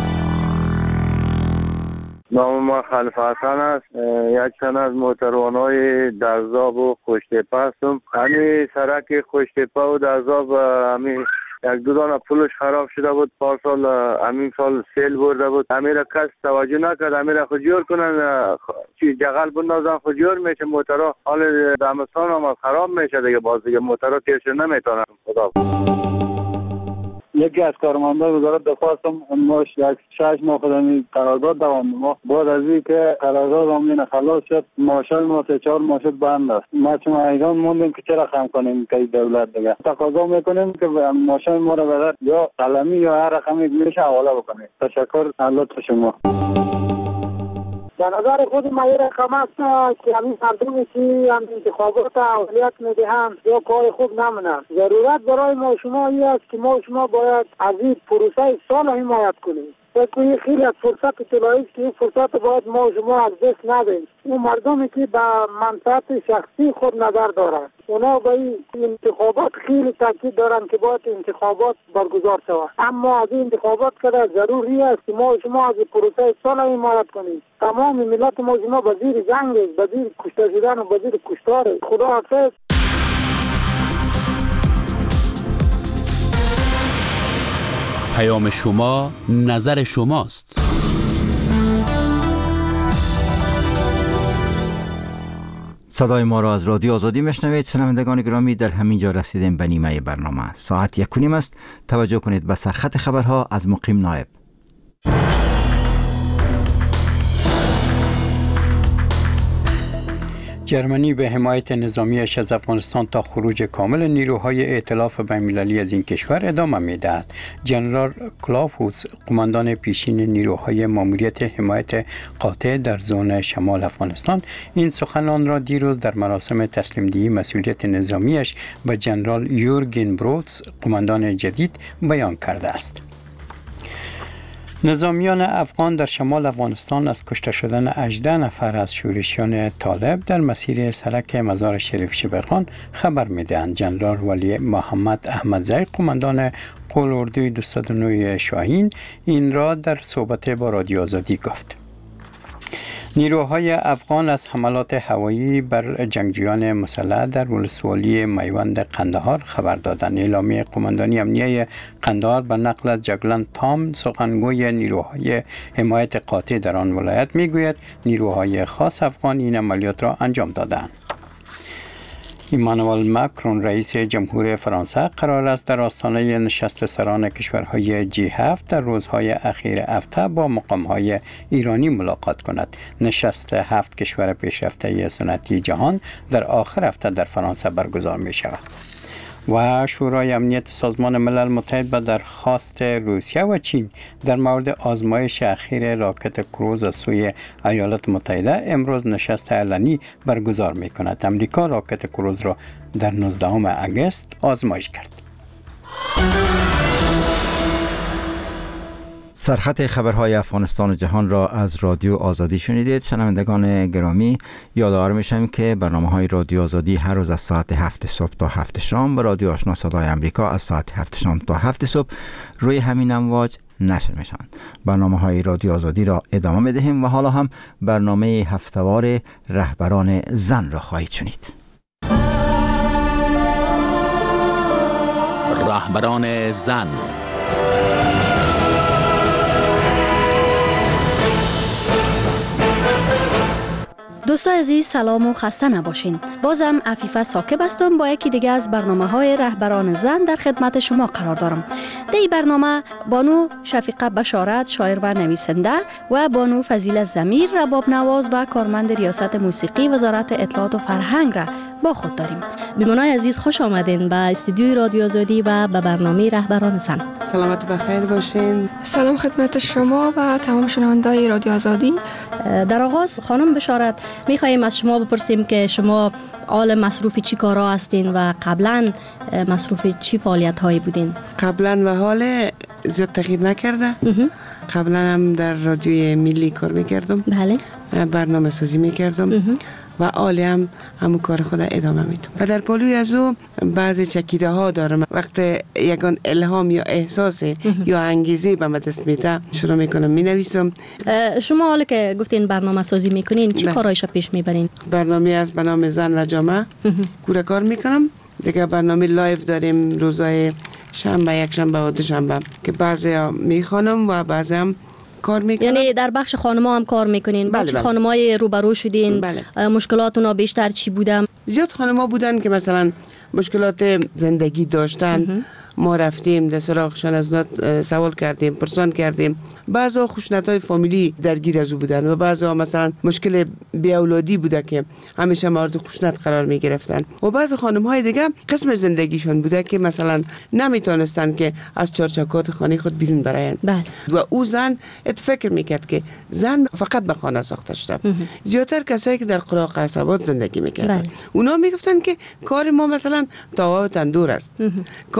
نام ما خلیفه حسن است. یک تن از موتروانای درزاب و خوشتپه هستم. همین سرک خوشتپه و درزاب همین یک دو دانه پولش خراب شده بود. پار سال همین سال سیل برده بود. همین را کس توجه نکرد. همین را خود جور کنن، چی جغل بندازن خود جور میشه. موترها حال دمستان هم خراب میشه دیگه. باز دیگه موترها تیرش نمیتونن. خدا یکی از کارمندان وزارت دفاع هستم. ما یک شش ماه خدمی قرارداد دوام ما بعد از این که قرارداد همین خلاص شد، ماشین ما سه چهار ماشین بند است. ما چون ایران موندیم که چرا خم کنیم که دولت دیگه تقاضا میکنیم که ماشین ما رو بدر یا قلمی یا هر رقمی میشه حواله بکنیم. تشکر لطف شما. به نظر خود ما این رقم است که همین مردمی که هم انتخابات اولویت میدهند یا کار خوب نمونه. ضرورت برای ما شما این است که ما شما باید از این پروسه صلح حمایت کنیم. بگویی خیلی از فرصت طلایی است که این فرصت باید ما شما از دست ندهیم. اون مردمی که به منفعت شخصی خود نظر دارند اونا به این انتخابات خیلی تاکید دارن که باید انتخابات برگزار شود، اما از این انتخابات که ضروری است که ما شما از پروسه صلح حمایت کنیم. تمام ملت ما شما به زیر جنگ است، به زیر کشته شدن و به زیر کشتار. خدا حافظ. پیام شما نظر شماست. صدای ما را از رادیو آزادی میشنوید. شنوندگان گرامی، در همین جا رسیدیم به نیمه برنامه. ساعت یک و نیم است. توجه کنید به سرخط خبرها از مقیم نایب. جرمنی به حمایت نظامیش از افغانستان تا خروج کامل نیروهای ائتلاف بین‌المللی از این کشور ادامه می‌دهد. جنرال کلافوس، قماندان پیشین نیروهای ماموریت حمایت قاطع در زون شمال افغانستان، این سخنان را دیروز در مراسم تسلیم‌دهی مسئولیت نظامیش به جنرال یورگن بروتس، قماندان جدید، بیان کرده است. نظامیان افغان در شمال افغانستان از کشته شدن هجده نفر از شورشیان طالب در مسیر سرک مزار شریف شبرغان خبر می‌دهند. جنرال ولی محمد احمدزی، قماندان قواردوی دویست و نه شاهین، این را در صحبت با رادیو آزادی گفت. نیروهای افغان از حملات هوایی بر جنگجویان مسلح در ولسوالی میوند قندهار خبر دادند. اعلامیه قماندانی امنیه قندهار به نقل از جگلن تام، سخنگوی نیروهای حمایت قاطع در آن ولایت، میگوید نیروهای خاص افغان این عملیات را انجام دادند. ایمانوئل ماکرون، رئیس جمهور فرانسه، قرار است در آستانه نشست سران کشورهای جی هفت در روزهای اخیر هفته با مقامهای ایرانی ملاقات کند. نشست هفت کشور پیشرفته صنعتی جهان در آخر هفته در فرانسه برگزار می شود. و شورای امنیت سازمان ملل متحد به درخواست روسیه و چین در مورد آزمایش اخیر راکت کروز از سوی ایالات متحده امروز نشست علنی برگزار می کند. امریکا راکت کروز را در نوزدهم اگست آزمایش کرد. سرخط خبرهای افغانستان و جهان را از رادیو آزادی شنیدید. شنوندگان گرامی، یادآور میشم که برنامه‌های رادیو آزادی هر روز از ساعت هفت صبح تا هفت شام و رادیو آشنا صدای امریکا از ساعت هفت شام تا هفت صبح روی همین امواج نشر میشن. برنامه‌های رادیو آزادی را ادامه میدهیم و حالا هم برنامه هفتهوار رهبران زن را خواهید شنید. رهبران زن. دوستان عزیز، سلام و خسته نباشین. بازم عفیفه ساکب هستم با یکی دیگه از برنامه‌های رهبران زن در خدمت شما قرار دارم. در این برنامه بانو شفیقه بشارت، شاعر و نویسنده، و بانو فضیله ضمیر، رباب نواز و کارمند ریاست موسیقی وزارت اطلاعات و فرهنگ را با خود داریم. بیمنای عزیز، خوش آمدین به استودیوی رادیو آزادی و به برنامه رهبران زن. سلامت و بخیر باشین. سلام خدمت شما و تمام شنوندگان رادیو آزادی. در آغاز خانم بشارت میخواییم از شما بپرسیم که شما آل مصروف چی کارا هستین و قبلا مصروف چی فعالیت هایی بودین؟ قبلا و حال زیاد تغییر نکرده. قبلا هم در رادیوی ملی کار میکردم. بله. برنامه سازی میکردم و آلی هم همون کار خود ادامه میدم. و در پلوی از او بعضی چکیده ها دارم. وقتی یکان الهام یا احساس یا انگیزه به من دست میده شروع میکنم می نویسم. شما حالا که گفتین برنامه سازی میکنین چی کارایش پیش میبرین؟ برنامه از به نام زن و جامعه کوره کار میکنم. دیگه برنامه لایف داریم روزای شنبه، یک شنبه و دو شنبه که بعضی ها میخوانم و بعضی هم کار میکنم. یعنی در بخش خانم‌ها هم کار میکنین؟ بله با چه بله. خانم‌های روبرو شدین؟ بله. مشکلات اونا بیشتر چی بودن؟ زیاد خانم‌ها بودن که مثلا مشکلات زندگی داشتن. ما رفتیم در سراغشان از نات سوال کردیم، پرسان کردیم. بعضا خشونت‌های فامیلی درگیر از او بودن و بعضا مثلا مشکل بی اولادی بوده که همیشه مورد خشونت قرار می گرفتن و بعض خانم‌های دیگه قسم زندگیشون بوده که مثلا نمیتونستن که از چارچوبات خانه خود بیرون براین. بله. و او زن ات فکر میکرد که زن فقط به خانه ساخته شده. زیاتر کسایی که در قرا قصبات زندگی میکردن، اونا میگفتن که کار ما مثلا توا و تندور است. کار ما مثلا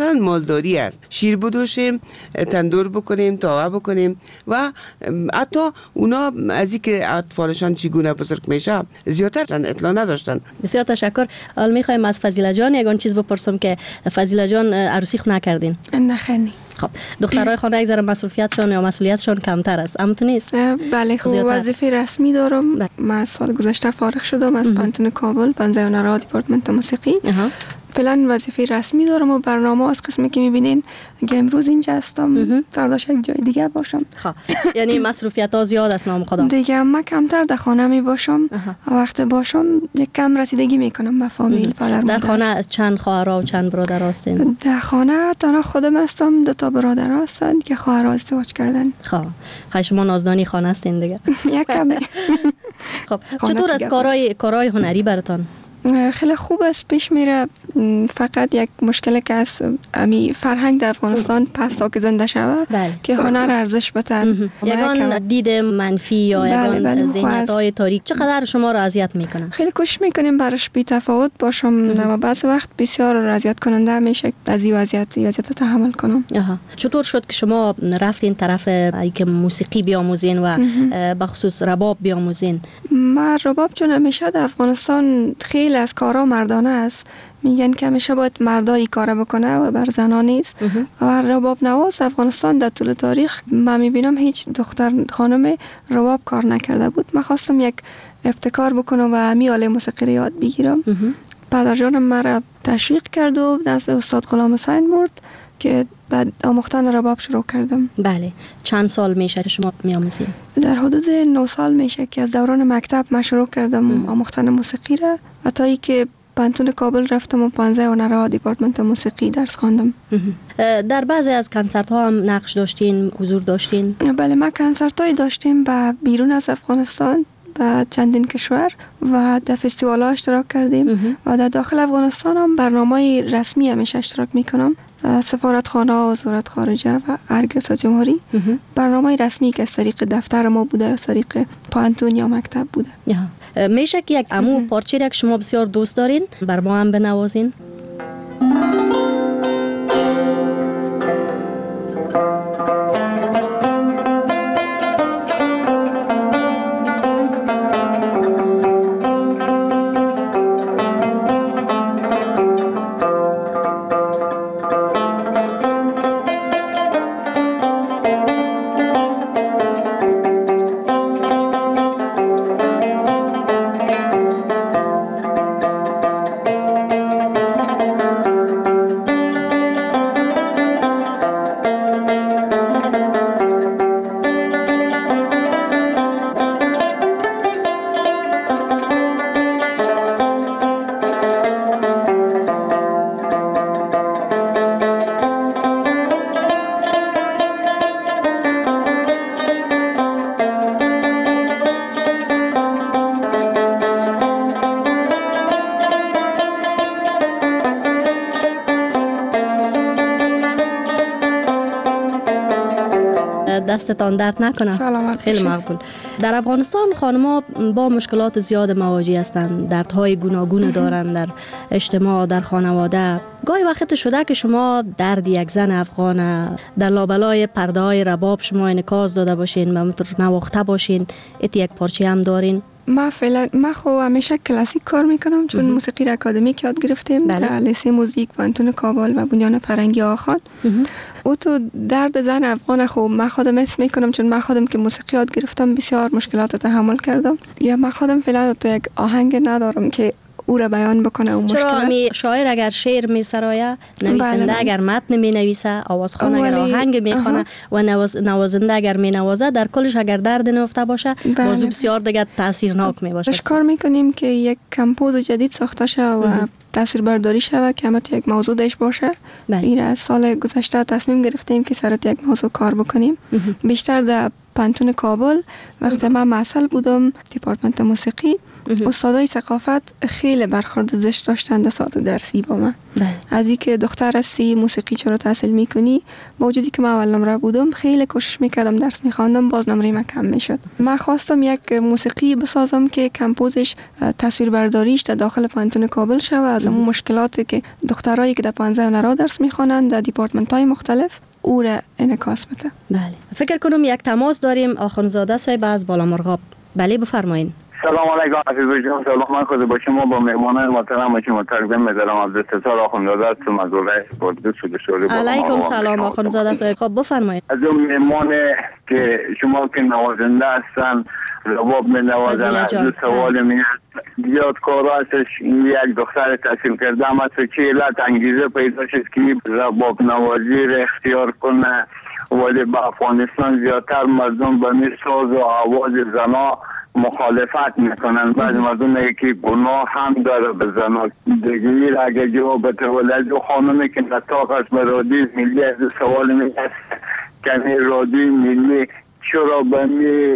مثلا مالداری است، شیر بدوشیم، تندور بکنیم، تاوه بکنیم و حتی اونا از اینکه اطفالشان چگونه بزرگ میشه زیادتر اطلاع نداشتن. بسیار تشکر. حالا میخوایم از فضیله جان یگان چیز بپرسم که فضیله جان عروسی خو نکردین؟ نه خیلی. خب دخترای خانه یک ذره مسئولیتشون یا مسئولیتشون کمتر است، امتون نیست؟ بله خب وظیفه رسمی دارم. من سال گذشته فارغ شدم از پانتون کابل، پنځه و نه دیپارتمنت موسیقی. فعلا وظیفه رسمی دارم و برنامه از قسمی که میبینین اگه امروز اینجا هستم فرداش یک جای دیگه باشم. خب یعنی مصروفیت ها زیاد است نام خدا دیگه. من کمتر در خانه می باشم و وقت باشم یک کم رسیدگی میکنم به فامیل پدر در خانه چند خواهر و چند برادر هستین؟ در خانه تنها خودم هستم، دو تا برادر هستن که خواهر ازدواج کردن. خب خیلی شما نازدانی خانه هستین دیگه. یک کمی. خب چطور از کارهای کارهای هنری براتون؟ خیلی خوب است، پیش میره. فقط یک مشکل که از امی فرهنگ در افغانستان پستا که زنده شود که هنر ارزش بتن. یگان دید منفی یا یگان ذهنیت‌های تاریک چقدر شما را اذیت میکنن؟ خیلی کوشش میکنیم براش بی تفاوت باشم، اما بعض وقت بسیار اذیت کننده میشه از این وضعیت وضعیت تحمل کنم. آها. چطور شد که شما رفتین طرف اینکه موسیقی بیاموزین و به خصوص رباب بیاموزین؟ ما رباب چون همیشه در افغانستان خیلی از کارا مردانه است، میگن که همیشه باید مردایی کار بکنه و بر زنا نیست. و رباب نواز افغانستان در طول تاریخ من میبینم هیچ دختر خانم رباب کار نکرده بود. من خواستم یک ابتکار بکنم و امی آله موسیقی رو یاد بگیرم. پدر جانم مرا تشویق کرد و دست استاد غلام حسین برد که بعد آموختن رباب شروع کردم. بله. چند سال میشه شما میآموزید؟ در حدود نه سال میشه که از دوران مکتب من شروع کردم آموختن موسیقی را و تا ای که پانتون کابل رفتم و پانزده و نه دیپارتمنت موسیقی درس خواندم. در بعضی از کنسرت ها هم نقش داشتین، حضور داشتین؟ بله، ما کنسرت های داشتیم با بیرون از افغانستان و چندین کشور و در فستیوال ها اشتراک کردیم و در داخل افغانستان هم برنامه رسمی همیشه اشتراک میکنم. سفارتخانه و وزارت خارجه و ارگسا جمهوری برنامه رسمی که از طریق دفتر ما بوده از طریق پانتون یا مکتب بوده. میشه که یک امو پارچه که شما بسیار دوست دارین بر ما هم بنوازین؟ دستتان درد نکنه. سلامت خیلی مقبول. در افغانستان خانم‌ها با مشکلات زیاد مواجه هستند، دردهای گوناگون دارند در اجتماع، در خانواده. گاهی وقت شده که شما درد یک زن افغان در لابلای پرده های رباب شما انعکاس داده باشین و نواخته باشین، ایت یک پارچه هم دارین؟ ما فعلا ما خو همیشه کلاسیک کار میکنم چون موسیقی اکادمیک یاد گرفتیم در لیسه موزیک پانتون کابل و بنیان فرنگی آخان. او تو درد زن افغان خو ما خودم اسم میکنم چون ما خودم که موسیقی یاد گرفتم بسیار مشکلات تحمل کردم. یا ما خودم فعلا تو یک آهنگ ندارم که او را بیان بکنه اون مشکل. چرا می شاعر اگر شعر می سرایه، نویسنده بله اگر متن می نویسه، آوازخوان اگر آهنگ می خوانه و نواز نوازنده اگر می نوازه، در کلش اگر درد نفته باشه موضوع بسیار دیگه تاثیرناک می باشه. کار میکنیم که یک کمپوز جدید ساخته شه و تصویر برداری شود که همت یک موضوع داشته باشه. این از سال گذشته تصمیم گرفتیم که سرات یک موضوع کار بکنیم. بیشتر در پانتون کابل وقتی من معسل بودم دیپارتمنت موسیقی استادای ثقافت خیلی برخورد زشت داشتن در ساعت درسی با من. بله. از اینکه دختر هستی موسیقی چرا تحصیل میکنی، با وجودی که من اول نمره بودم خیلی کوشش میکردم درس میخواندم، باز نمره من کم میشد. من خواستم یک موسیقی بسازم که کمپوزش تصویربرداریش در داخل پانتون کابل شود، از اون مشکلاتی که دخترایی که در پانزده هنرها درس میخوانند در دیپارتمنت های مختلف او را انعکاس بده. بله. فکر کنم یک تماس داریم آخوندزاده صاحب از بالامرغاب. بله بفرمایید. سلام علیکم عزیز جان، سلام من خود با شما با مهمانان محترم شما تقدیم می‌دارم. عبدالستار آخوندزاده هستم از ولایت اردبیل سودشوری. علیکم سلام آخوندزاده صاحب. خب بفرمایید. از اون مهمان که شما که نوازنده هستن رباب می نوازن، از دو سوال میاد زیاد کارا هستش. این یک دختر تحصیل کرده هم هست که علت انگیزه پیدا شد که رباب نوازی را اختیار کنه، ولی با افغانستان زیادتر مردم به می ساز و آواز زنا مخالفت میکنن. بعض مردم میگه که گناه هم داره به زنا. دیگه اگه جواب بده ولد و خانمی که نطاق است به رادیو ملی از سوال میگه که رادیو ملی چرا به می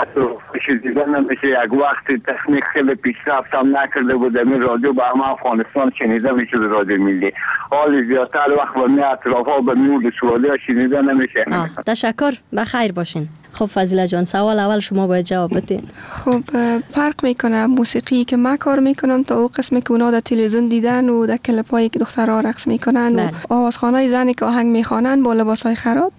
شدیده نمیشه؟ یک وقتی تکنیک خیلی پیشرفت هم نکرده بود می رادیو به همه افغانستان شنیده میشد رادیو ملی. حال زیادتر وقت به می اطراف ها به می ولسوالی ها شنیده نمیشه. تشکر، بخیر باشین. خب فضیله جان، سوال اول شما باید جواب بدین. خب فرق میکنه موسیقی که من کار میکنم تا او قسمی که اونا در تلویزیون دیدن و در کلیپایی که دخترها رقص میکنن و آوازخوانای زنی که آهنگ میخوانن با لباسای خراب.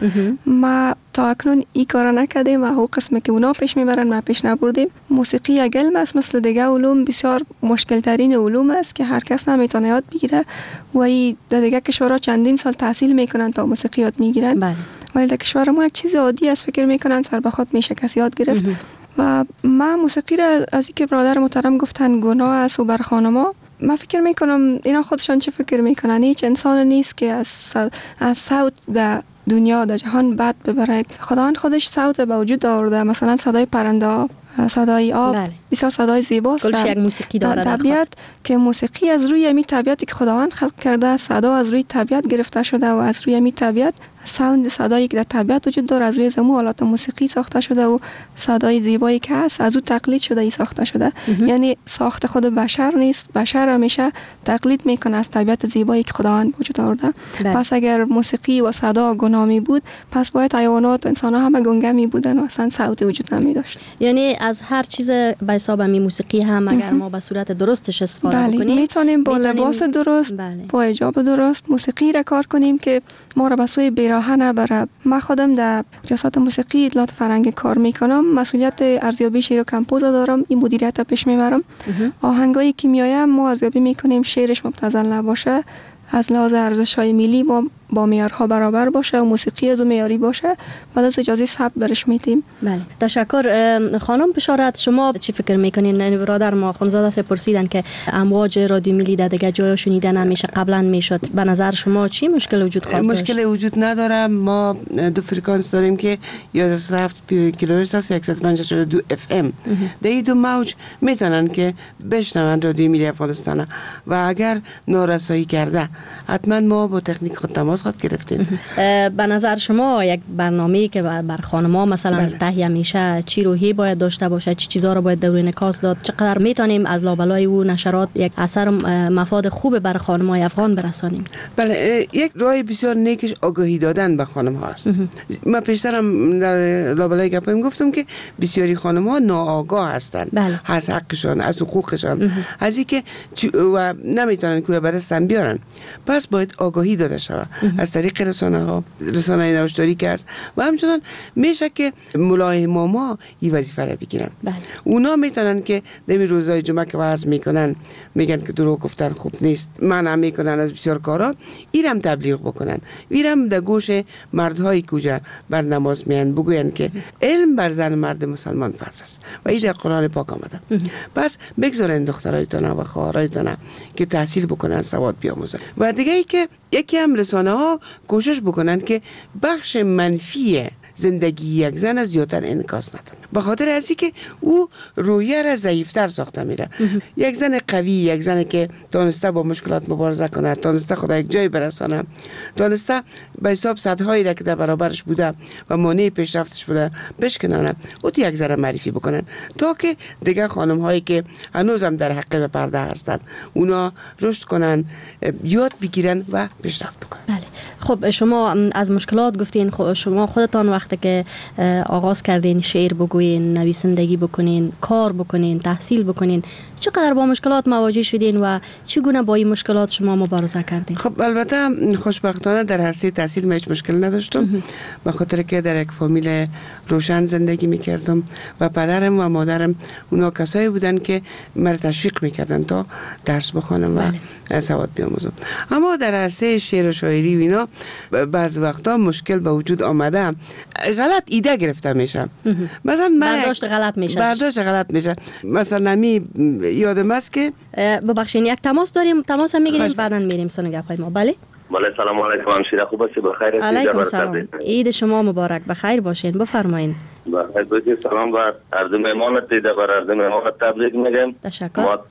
ما تا اکنون این کارا نکردیم و او قسمی که اونا پیش میبرن ما پیش نبردیم. موسیقی یک علم است، مثل دیگه علوم بسیار مشکل ترین علوم است که هر کس نمیتونه یاد بگیره و ای در دیگه کشورها چندین سال تحصیل میکنن تا موسیقی یاد میگیرن. بله. ولی در کشور ما یک چیز عادی است، فکر میکنن سر به خود میشه کسی یاد گرفت. و من موسیقی را از اینکه برادر محترم گفتن گناه است و بر خانما، من فکر میکنم اینا خودشان چه فکر میکنن. هیچ انسان نیست که از از صوت در دنیا در جهان بد ببره. خداوند خودش صوت به وجود آورده، مثلا صدای پرنده، صدای آب، بله. بسیار صدای زیباست. کلش یک موسیقی داره در طبیعت که موسیقی از روی می طبیعتی که خداوند خلق کرده، صدا از روی طبیعت گرفته شده و از روی می طبیعت ساوند صدایی که در طبیعت وجود داره از روی زمو آلات موسیقی ساخته شده و صدای زیبایی که هست از او تقلید شده ای ساخته شده. یعنی ساخت خود بشر نیست، بشر همیشه تقلید میکنه از طبیعت زیبایی که خداوند وجود آورده. پس اگر موسیقی و صدا گنامی بود، پس باید حیوانات و انسان ها همه گنگه می بودن و اصلا صوت وجود نمی داشت. یعنی از هر چیز به حساب می موسیقی هم اگر ما به صورت درستش استفاده بله. بکنیم میتونیم با لباس درست، بله. با حجاب درست موسیقی را کار کنیم که ما را به سوی بیراهه نبره. من خودم در ریاست موسیقی اطلاعات فرهنگی کار میکنم، مسئولیت ارزیابی شعر و کمپوز دارم، این مدیریت پیش میبرم. آهنگایی که میآید ما ارزیابی میکنیم شعرش مبتذل نباشه، از لحاظ ارزش‌های ملی با با معیارها برابر باشه و موسیقی از اون معیاری باشه، بعد از اجازه ثبت برش میدیم. بله تشکر. خانم بشارت، شما چی فکر میکنین؟ برادر ما آخوندزاده صاحب پرسیدن که امواج رادیو ملی در دیگه جایا شنیده نمیشه، قبلا میشد. به نظر شما چی مشکل وجود خواهد داشت؟ مشکل وجود نداره. ما دو فرکانس داریم که یازده و هفت کیلوهرتز است، صد و پنجاه و دو اف ام. در این دو موج میتونن که بشنون رادیو ملی افغانستان و اگر نارسایی کرده حتما ما با تکنیک خود تماس خود گرفتیم. به نظر شما یک برنامه‌ای که بر خانم‌ها مثلا بله. تهیه میشه چی روحی باید داشته باشه، چی چیزا رو باید دور انعکاس داد، چقدر میتونیم از لابلای او نشرات یک اثر مفاد خوب بر خانم‌های افغان برسانیم؟ بله، یک راه بسیار نیکش آگاهی دادن به خانم‌ها است. من پیشترم در لابلای گپم گفتم که بسیاری خانم‌ها ناآگاه هستند بله. از حقشان، از حقوقشان، از اینکه و نمیتونن کوره برستن بیارن. پس باید آگاهی داده شود از طریق رسانه ها، رسانه نوشتاری که است و همچنان میشه که ملاحماما این وظیفه را بگیرن. بله. اونا میتونن که در روزهای جمعه که وعظ میکنن میگن که دروغ گفتن خوب نیست، منع میکنن از بسیار کارا، اینم تبلیغ بکنن، اینم در گوش مردهای کجا بر نماز میان بگوین که علم بر زن مرد مسلمان فرض است و این در قرآن پاک آمده. پس بگذارن دخترایتان و خواهرایتان که تحصیل بکنن، سواد بیاموزن. و دیگه ای که یکی هم رسانه ها کوشش بکنن که بخش منفی زندگی یک زن زیادتر انعکاس ندن. به خاطر ازی که او رویه را ضعیفتر ساخته میره. یک زن قوی، یک زن که دانسته با مشکلات مبارزه کنه، دانسته خدا یک جای برسانه، دانسته به حساب سدهایی را که در برابرش بوده و مانع پیشرفتش بوده بشکنانه، او یک ذره معرفی بکنن تا که دیگه خانم هایی که هنوز هم در حق به پرده هستن اونا رشد کنن، یاد بگیرن و پیشرفت بکنن. بله. خب شما از مشکلات گفتین، خب شما خودتان وقتی که آغاز کردین شعر بگوین، نویسندگی بکنین، کار بکنین، تحصیل بکنین، چقدر با مشکلات مواجه شدین و چگونه با این مشکلات شما مبارزه کردین؟ خب البته خوشبختانه در عرصه تحصیل من هیچ مشکل نداشتم، به خاطر که در یک فامیل روشن زندگی میکردم و پدرم و مادرم اونا کسایی بودن که مرا تشویق میکردن تا درس بخونم و بله. سواد بیاموزم. اما در عرصه شعر و شاعری و اینا بعض وقتا مشکل به وجود آمده، غلط ایده گرفته میشه، مثلا برداشت غلط میشه برداشت غلط میشه مثلا می یادم است که ببخشید یک تماس داریم، تماس هم میگیریم بعداً میریم سن گپای ما. بله بله سلام علیکم همشیره، خوب هستی؟ بخیر هستی؟ علیکم سلام، عید شما مبارک، بخیر باشین، بفرمایین. بخیر باشید. سلام بر عرض مهمانت دیده، بر عرض مهمانت تبریک میگم. تشکر. ما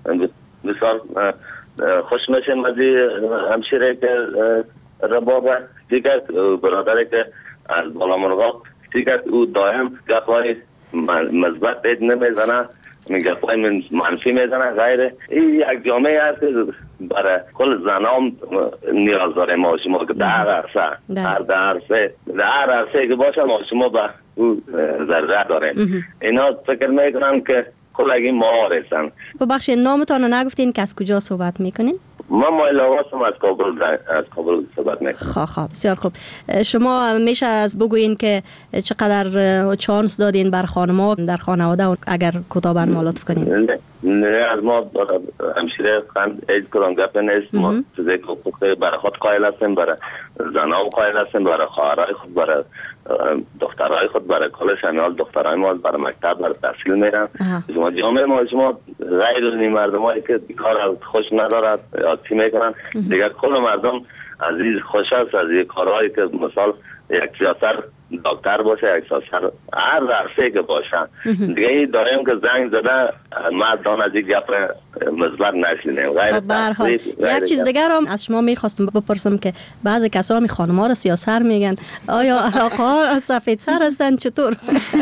بسیار خوش میشیم از همشیره که رباب دیگر برادره که از بالا مرغاب دیگر او دائم گپای مثبت اید نمیزنه، گپای منفی میزنه غیره. این یک جامعه هست برای کل زنام نیاز داره ما شما که در عرصه در عرصه در عرصه که باشه ما شما به او ضرورت داریم. اینا فکر میکنم که کل اگه ما هستن. ببخشید نامتان رو نگفتین که از کجا صحبت میکنین؟ من مایل آوازم از کابل از کابل صحبت میکنم. خواه خواه بسیار خوب. شما میشه از بگوین که چقدر چانس دادین بر خانما در خانواده اگر کوتاه برمالات کنین؟ نه نه از ما همشیره خند ایج کدام گپ نیست. ما چیزی که برای خود قایل هستیم، برای زنها قایل هستیم، برای خواهرای خود، برای دخترای خود، برای کل شمیال دخترای ما برای مکتب برای تحصیل میرن. شما جامعه ما شما غیر از این مردم هایی که کار خوش ندارد آتی میکنن دیگر کل مردم عزیز خوش هست از این کارهایی که مثال یک سیاسر دکتر باشه، یک سیاسر هر عرصه که باشن دیگه این داریم که زنگ زده مردان از این گپ مثبت نشینیم. غیر خب برحال یک چیز دیگر هم از شما میخواستم بپرسم که بعضی کسا می خانم‌ها را سیاسر میگن، آیا آقا سفید سر هستن چطور؟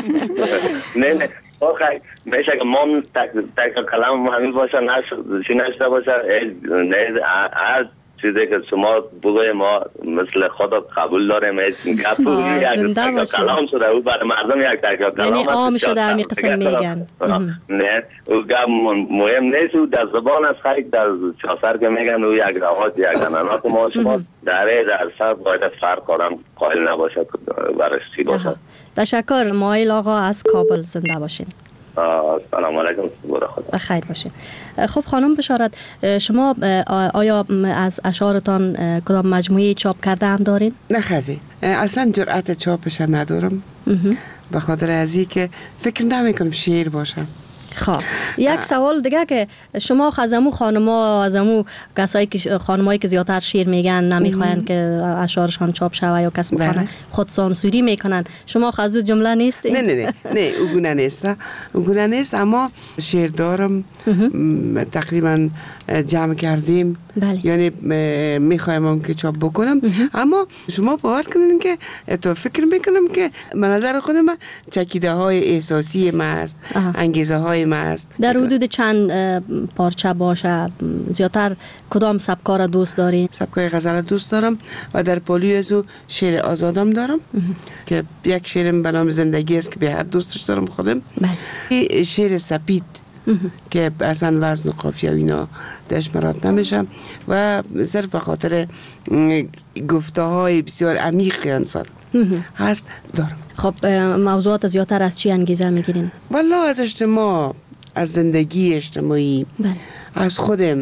نه نه آخه میشه که من تک تک کلام همین باشه نشته نشته باشه نه هر چیزی که شما بگوی ما مثل خدا قبول داریم این گپ یک تک کلام شده او برای مردم یک تک کلام یعنی عام شده همی قسم میگن. نه او گپ مهم نیست، او در زبان از خیلی در چاسر که میگن او یک روات یک انانات ما شما در در سر باید فرق آدم قائل نباشد برش چی باشد. تشکر. مایل آقا از کابل زنده باشین. سلام علیکم. بخیر باشین. خب خانم بشارت، شما آیا از اشعارتان کدام مجموعه چاپ کرده هم دارین؟ نه خیلی اصلا جرأت چاپش ندارم به خاطر ازی که فکر نمی کنم شعر باشم. خب یک سوال دیگه که شما خزمو خانما از امو کسایی که خانمایی که زیادتر شعر میگن نمیخواین که اشعارشان چاپ شوه یا کس بخونه خود سانسوری میکنن، شما خزو جمله نیستی؟ نه نه نه نه او گونه نیست، او گونه نیست، اما شعر دارم تقریبا جمع کردیم. بله. یعنی میخوایم هم که چاپ بکنم اما شما باور کنین که تو فکر میکنم که منظر خودم چکیده های احساسی ما است، انگیزه های ما است. در حدود چند پارچه باشه؟ زیادتر کدام سبکا را دوست دارین؟ سبکای غزل دوست دارم و در پالوی از او شعر آزادم دارم که یک شعرم به نام زندگی است که به حد دوستش دارم خودم. بله. شعر سپید که اصلا وزن و قافیه و اینا دشمرات نمیشم و صرف به خاطر گفته های بسیار عمیق انسان هست دارم. خب موضوعات زیادتر از چی انگیزه میگیرین؟ والله از اجتماع، از زندگی اجتماعی، بله. از خودم،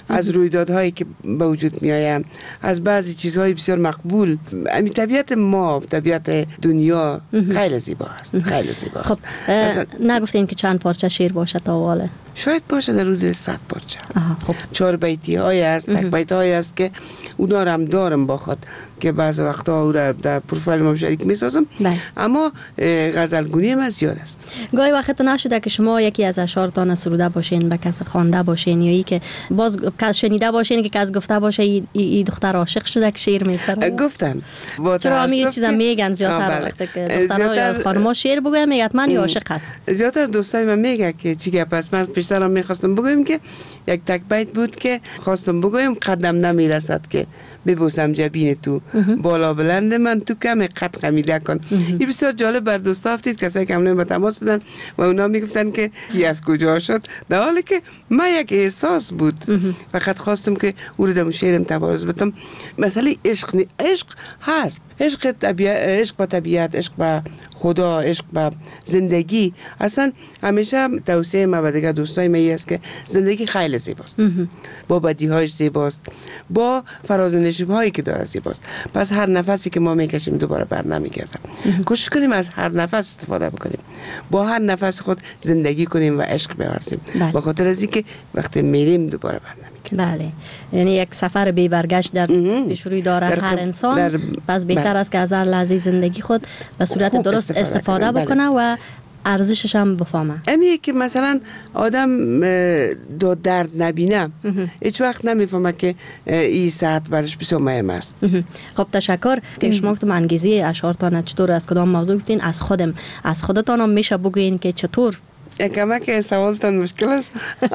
از رویدادهایی که به وجود می آید، از بعضی چیزهای بسیار مقبول. امی طبیعت ما، طبیعت دنیا خیلی زیبا است، خیلی زیبا است. خب نگفتین که چند پارچه شعر باشه تا واله؟ شاید باشه در حدود صد پارچه. خب چهار بیتی های است، تک بیت های است که اونا رو هم دارم با خود که بعض وقتا او را در پروفایل ما شریک میسازم. اما غزلگونی من زیاد است. گاهی وقت نشده که شما یکی از اشعارتان سروده باشین، به کس خوانده باشین، یا ای که باز کس شنیده باشین که کس گفته باشه ای, ای دختر عاشق شده که شعر میسره؟ گفتن. چرا همین چیزا میگن زیادتر وقتی که دخترها یا خانم‌ها شعر بگویم میگه حتما عاشق هست. زیادتر دوستای من میگه که چی گپ است. من پیشترم میخواستم بگویم که یک تک بیت بود که خواستم بگویم قدم نمیرسد که ببوسم جبین تو، بالا بلند من تو کم قد خمیده کن. این بسیار جالب بر دوستا افتید، کسایی که همون با تماس بودن و اونا میگفتن که کی از کجا شد، در حالی که من یک احساس بود فقط خواستم که او رو در شعرم تبارز بدم. مثلا عشق نی... عشق هست، عشق طبیعت، عشق با طبیعت، عشق با خدا، عشق با زندگی. اصلا همیشه توصیه ما و دیگه دوستای من است که زندگی خیلی زیباست، با بدیهایش زیباست، با فراز و نشیب‌هایی که داره زیباست. پس هر نفسی که ما میکشیم دوباره بر نمیگرده. کوشش کنیم از هر نفس استفاده بکنیم، با هر نفس خود زندگی کنیم و عشق بورزیم، با خاطر از اینکه وقتی میریم دوباره بر نمیگرده. بله، یعنی یک سفر بی برگشت در پیش روی داره هر انسان. در... پس بهتر بله. است که از هر لحظه زندگی خود به صورت درست استفاده, استفاده بکنه بله. و ارزشش هم بفهمه. امیه که مثلا آدم دو درد نبینه هیچ وقت نمیفهمه که این ساعت برش بسیار مهم است. خب تشکر که شما گفتم انگیزه اشعارتان چطور، از کدام موضوع گفتین؟ از خودم از خودتان هم میشه بگوین که چطور؟ کما که سوالتان مشکل است.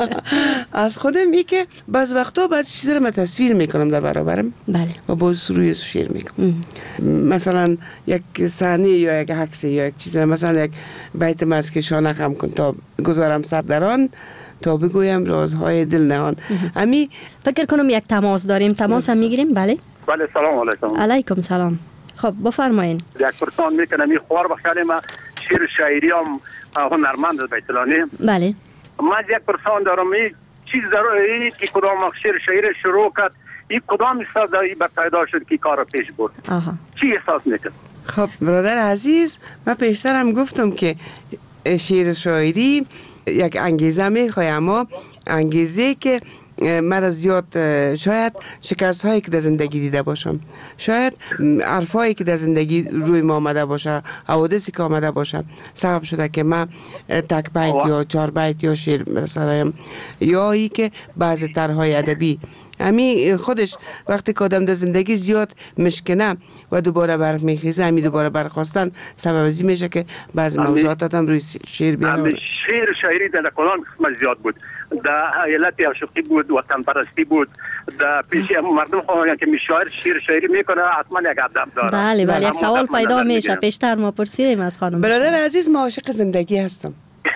از خودم ای که بعض وقتا بعض چیزا رو من تصویر میکنم در برابرم بله. و باز روی شعر میکنم. مثلا یک صحنه یا یک عکس یا یک چیز، مثلا یک بیت ماست که شانه خم کن تا گذارم سر در آن تا بگویم رازهای دل نهان. امی فکر کنم یک تماس داریم، تماس هم میگیریم. بله بله سلام علیکم. علیکم سلام. خب بفرمایین. یک پرسان میکنم، این خوار بخیلی ما شعر شاعری هم هنرمند بیتلانی. بله. من یک پرسان دارم، این چیز داره که کدام شعر شاعر شروع کرد، این کدام احساس داری به پیدا شد که کار پیش برد؟ آها. چی احساس میکرد؟ خب برادر عزیز، من پیشتر هم گفتم که شعر شاعری یک انگیزه میخواه، اما انگیزه که من زیاد شاید شکست هایی که در زندگی دیده باشم، شاید حرف هایی که در زندگی روی ما آمده باشه، حوادثی که آمده باشه سبب شده که من تک بیت یا چهار بیت یا شعر سرایم، یا ای که بعض طرحهای ادبی امی خودش وقتی که آدم در زندگی زیاد مشکنه و دوباره برمیخیزه، امی دوباره برخواستن سبب ازی میشه که بعض موضوعات هم روی شعر بیاره. شعر شاعری در کلان قسمت زیاد بود، در ایالت عاشقی بود، وطن پرستی بود، در پیش مردم خواهان که شاعر شعر شاعری میکنه حتما یک ادب داره. بله بله، یک سوال پیدا میشه. پیشتر ما پرسیدیم از خانم. برادر عزیز، ما عاشق زندگی هستم.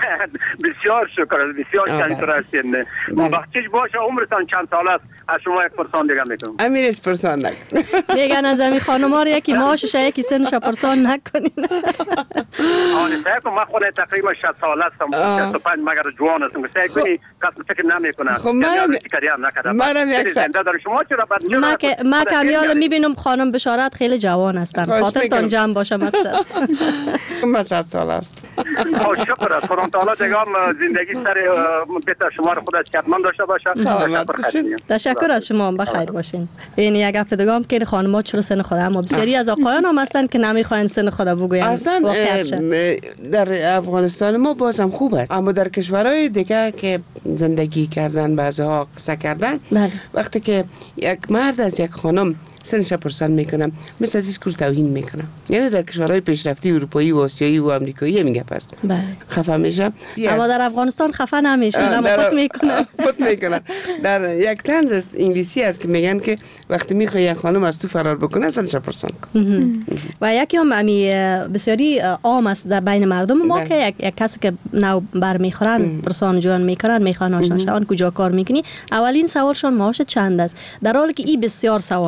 بسیار شکر، بسیار شکر هستین. بخشش باشه. عمرتان چند سال است؟ از شما یک پرسان دیگه میکنم. امیرش پرسان نکن. میگن از امی خانم ها رو یکی معاشش یکی سنش پرسان نکنین. آره سعی کن، من خود تقریبا شصت سال هستم، شصت و پنج مگر جوان هستم، سعی کنی کس فکر نمیکنه. خب منم منم یک زنده دار شما چرا بعد ما که ما کمیال میبینم خانم بشارت خیلی جوان هستن، خاطرتان جمع باشه مقصد. من صد سال است. شکر است. خدا تعالی دیگه زندگی سر بهتر شما رو خودش کردمان داشته باشه. سلامت باشین. تشکر از شما، بخیر باشین. این یک گپ دیگه هم که خانم‌ها چرا سن خود، اما بسیاری از آقایان هم هستن که نمیخواین سن خود بگوین. اصلا در افغانستان ما بازم خوبه، اما در کشورهای دیگه که زندگی کردن بعضها قصه کردن بله. وقتی که یک مرد از یک خانم سنش پرسان میکنم مثل از اسکول توهین میکنم. یعنی در کشورهای پیشرفته اروپایی و آسیایی و آمریکایی میگه پس بله. خفه میشه، اما در افغانستان خفه نمیشه، اما خود میکنن خود میکنن. در یک طنز انگلیسی است که میگن که وقتی میخوای یک خانم از تو فرار بکنه سنش پرسان کن. و یکی هم امی بسیاری عام است در بین مردم ما که یک, یک کسی که نو بر میخورن پرسان جوان میکنن، میخوان آشنا شون کجا کار میکنی، اولین سوالشون معاش چند است، در حالی که این بسیار سوال شخصی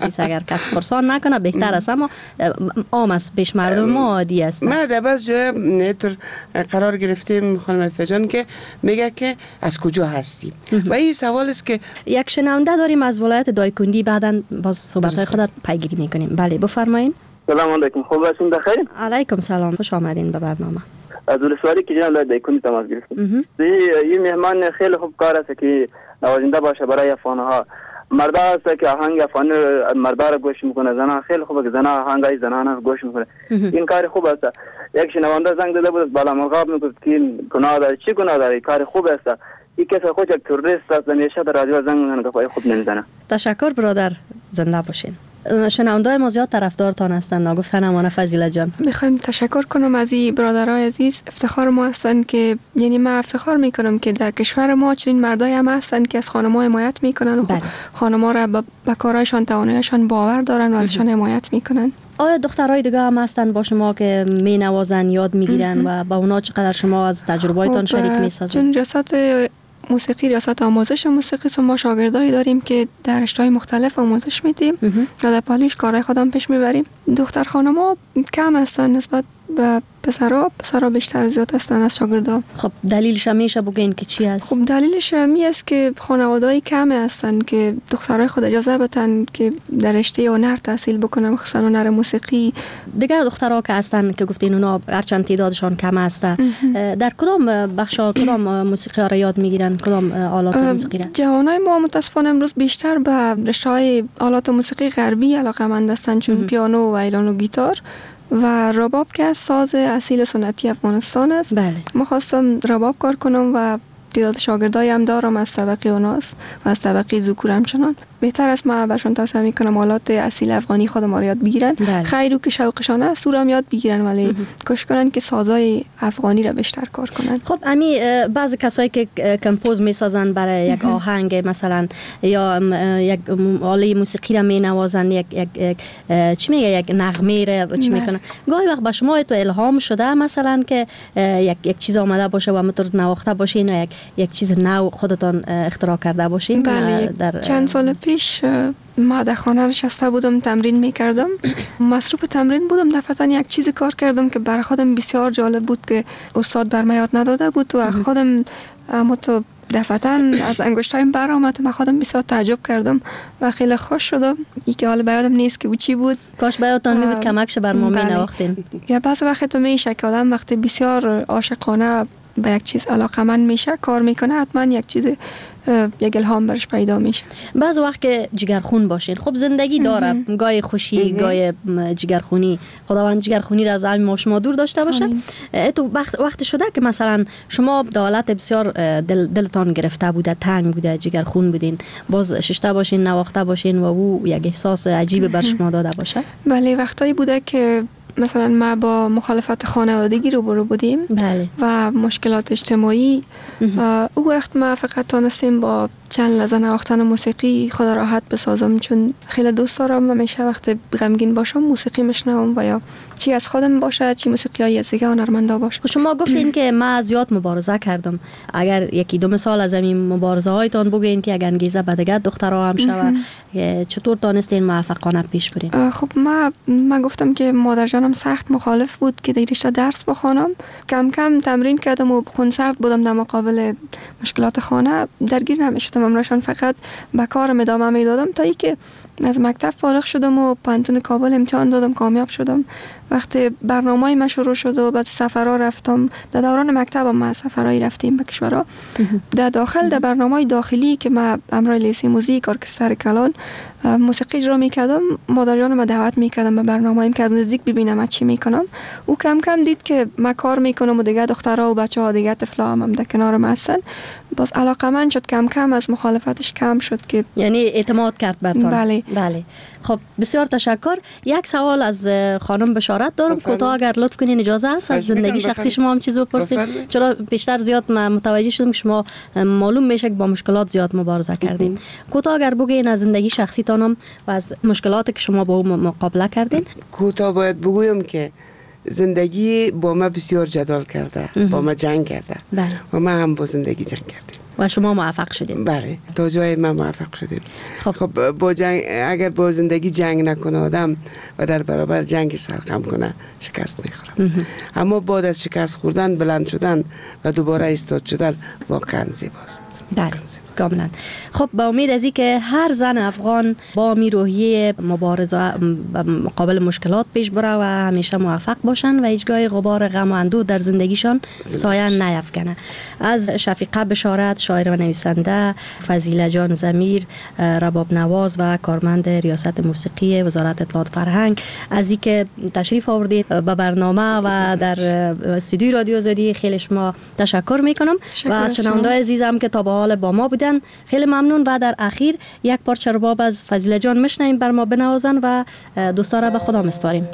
است. اگر کس پرسان نکنه بهتر است، اما عام است، پیش مردم ما عادی است. ما در بعض جای اینطور قرار گرفتیم خانم فجان که میگه که از کجا هستی و این سوال است که یک شنونده داریم از ولایت دایکندی، بعداً باز صحبت‌های خودت پیگیری میکنیم. بله بفرمایید. سلام علیکم، خوب هستین؟ بخیر. علیکم سلام، خوش آمدین به برنامه. از ولسوالی که جناب دایکندی تماس گرفتیم. این مهمان خیلی خوب کار است که نوازنده باشه برای افغان‌ها. مردا است که آهنگ افغانی مردا رو گوش میکنه، زنا خیلی خوبه که زنا آهنگای زنانه رو گوش میکنه. این کار خوب است. یک شنونده زنگ داده بود بالا مرغاب میگفت که گناه داره. چی گناه داره؟ کار خوب است. این کس خود یک تروریست است، همیشه در رادیو زنگ میزنه که پای خود نمیزنه. تشکر برادر، زنده باشین. شنونده‌های ما زیاد طرفدارتان هستن، نگفتن امان فضیلت جان. میخوایم تشکر کنم از این برادرای عزیز، افتخار ما هستن که یعنی من افتخار میکنم که در کشور ما چنین مردای هم هستن که از خانم‌ها حمایت میکنن و خانم‌ها را به کارهایشان تواناییشان باور دارن و ازشان حمایت میکنن. آیا دخترای دیگه هم هستن با شما که می نوازن، یاد میگیرن و با اونا چقدر شما از تجربه‌هایتان شریک میسازید؟ چون ریاست موسیقی ریاست آموزش موسیقی ما شاگردایی داریم که در رشته‌های مختلف آموزش میدیم و در پالوش کارهای خودم پیش میبریم. دختر خانم‌ها کم هستن نسبت به پسرها، پسرها بیشتر زیاد هستن از شاگردا. خب دلیلش میشه بگین که چی است؟ خب دلیلش می است که خانواده‌ای کم هستن که دخترای خود اجازه بدن که در رشته هنر تحصیل بکنن، خصوصا هنر موسیقی. دیگه دخترها که هستن که گفتین اونا هرچند تعدادشان کم هست، در کدام بخشا کدام موسیقی ها را یاد میگیرن، کدام آلات موسیقی را؟ جوانای ما متاسفانه امروز بیشتر به رشته‌های آلات موسیقی غربی علاقه‌مند هستند، چون پیانو و ویولن و گیتار و رباب که از ساز اصیل سنتی افغانستان است. بله. ما خواستم رباب کار کنم و تعداد شاگردای هم دارم از طبقه اوناست و از طبقه ذکور همچنان. بهتر است ما برشان توصیه میکنم آلات اصیل افغانی خودم را یاد بگیرن. بله. خیلی که شوقشان است او را هم یاد بگیرن، ولی کوشش کنن که سازای افغانی را بیشتر کار کنن. خب امی بعضی کسایی که کمپوز میسازن برای یک آهنگ مثلا یا یک آله موسیقی را مینوازن، یک یک چی میگه یک نغمه را چی میکنن، گاهی وقت به شما تو الهام شده مثلا که یک یک چیز آمده باشه و متر نواخته باشین و یک یک چیز نو خودتان اختراع کرده باشین؟ بله. در چند سال پیش ما در خانه نشسته بودم، تمرین میکردم، مصروف تمرین بودم، دفعتا یک چیز کار کردم که برای خودم بسیار جالب بود که استاد بر من یاد نداده بود و خودم متو دفعتا از انگشتایم برآمد. من خودم بسیار تعجب کردم و خیلی خوش شدم. این که حالا بیادم نیست که او چی بود. کاش بیادتان میبود کمکش بر ما مینواختین. یا بعض وقت تو میشه که آدم وقتی بسیار عاشقانه به یک چیز علاقمند میشه، کار میکنه، حتما یک چیز یک الهام برش پیدا میشه. بعض وقت که جگرخون باشین، خب زندگی داره گای خوشی گای جگرخونی، خداوند جگرخونی را از همین ما شما دور داشته باشه. تو وقت وقت شده که مثلا شما دولت بسیار دل دلتان گرفته بوده، تنگ بوده، جگرخون بودین، باز ششته باشین، نواخته باشین و او یک احساس عجیب بر شما داده باشه؟ بله، وقتایی بوده که مثلا ما با مخالفت خانوادگی روبرو بودیم. بله. و مشکلات اجتماعی. او وقت ما فقط تانستیم با چند لحظه نواختن موسیقی خود راحت بسازم، چون خیلی دوست دارم همیشه وقت غمگین باشم موسیقی میشنوم و یا چی از خودم باشه چی موسیقی های از دیگه هنرمندا باشه. شما گفتین که ما زیاد مبارزه کردم، اگر یکی دو مثال از این مبارزه هایتان بگین که اگر انگیزه به دیگه دخترها هم شوه، چطور تانستین موفقانه پیش برین؟ خب ما ما گفتم که مادر جانم سخت مخالف بود که در رشته درس بخوانم. کم کم تمرین کردم و خونسرد بودم در مقابل مشکلات خانه، درگیر نمیشدم، امرشان فقط به کارم ادامه میدادم تا ای که از مکتب فارغ شدم و پانتون کابل امتحان دادم، کامیاب شدم. وقتی برنامه‌ای من شروع شد و بعد سفرها رفتم، در دوران مکتبم ما سفرهایی رفتیم به کشورها. در داخل در برنامه‌های داخلی که ما امرای لیسه موزیک ارکستر کلان موسیقی اجرا میکردم، مادر جانم دعوت میکردم به برنامه‌ایم که از نزدیک ببینم چی میکنم. او کم کم دید که من کار میکنم و دیگه دخترها و بچه‌ها دیگه طفلا هم در کنارم هستن، باز علاقه‌مند شد، کم کم از مخالفتش کم شد که یعنی اعتماد کرد برتان. بله بله. خب بسیار تشکر. یک سوال از خانم بشارت دارم، کوتاه اگر لطف کنین اجازه است از زندگی شخصی شما هم چیز بپرسیم، چرا بیشتر زیاد متوجه شدم که شما معلوم میشه که با مشکلات زیاد مبارزه کردین. کوتاه اگر بگین از زندگی شخصی تانم و از مشکلاتی که شما با اون مقابله کردین. کوتاه باید بگویم که زندگی با ما بسیار جدال کرده، با ما جنگ کرده. بله. و ما هم با زندگی جنگ کردیم. و شما موفق شدیم. بله تا جای ما موفق شدیم. خب, خب با جنگ، اگر با زندگی جنگ نکنه آدم و در برابر جنگ سرخم کنه شکست میخوره. اما بعد از شکست خوردن بلند شدن و دوباره ایستاد شدن واقعا زیباست. بله کاملا. خب با امید از اینکه هر زن افغان با می روحیه مبارزه مقابل مشکلات پیش بره و همیشه موفق باشن و هیچگاه غبار غم و اندوه در زندگیشان سایه نیفکنه. از شفیقه بشارت، شاعر و نویسنده، فضیله جان ضمیر، رباب نواز و کارمند ریاست موسیقی وزارت اطلاعات فرهنگ، از اینکه تشریف آوردید به برنامه و در استودیوی رادیو آزادی خیلی شما تشکر میکنم و از شنونده‌های عزیزم که تا به حال با ما بودن خیلی ممنون. و در اخیر یک پارچه رباب از فضیله جان میشنویم، بر ما بنوازن و دوستا را به خدا میسپاریم.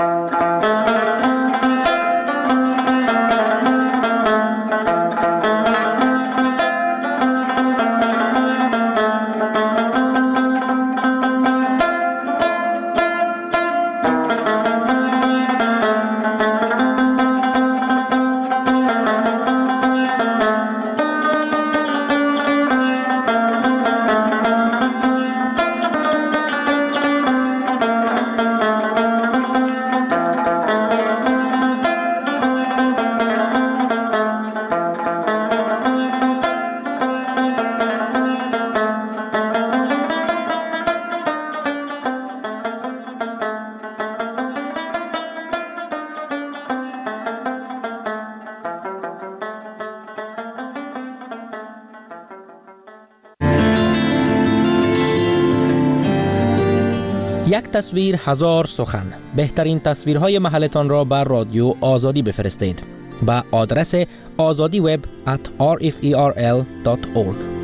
یک تصویر هزار سخن. بهترین تصویرهای محلتان را بر رادیو آزادی بفرستید. با آدرس azadiweb at r f e r l dot org.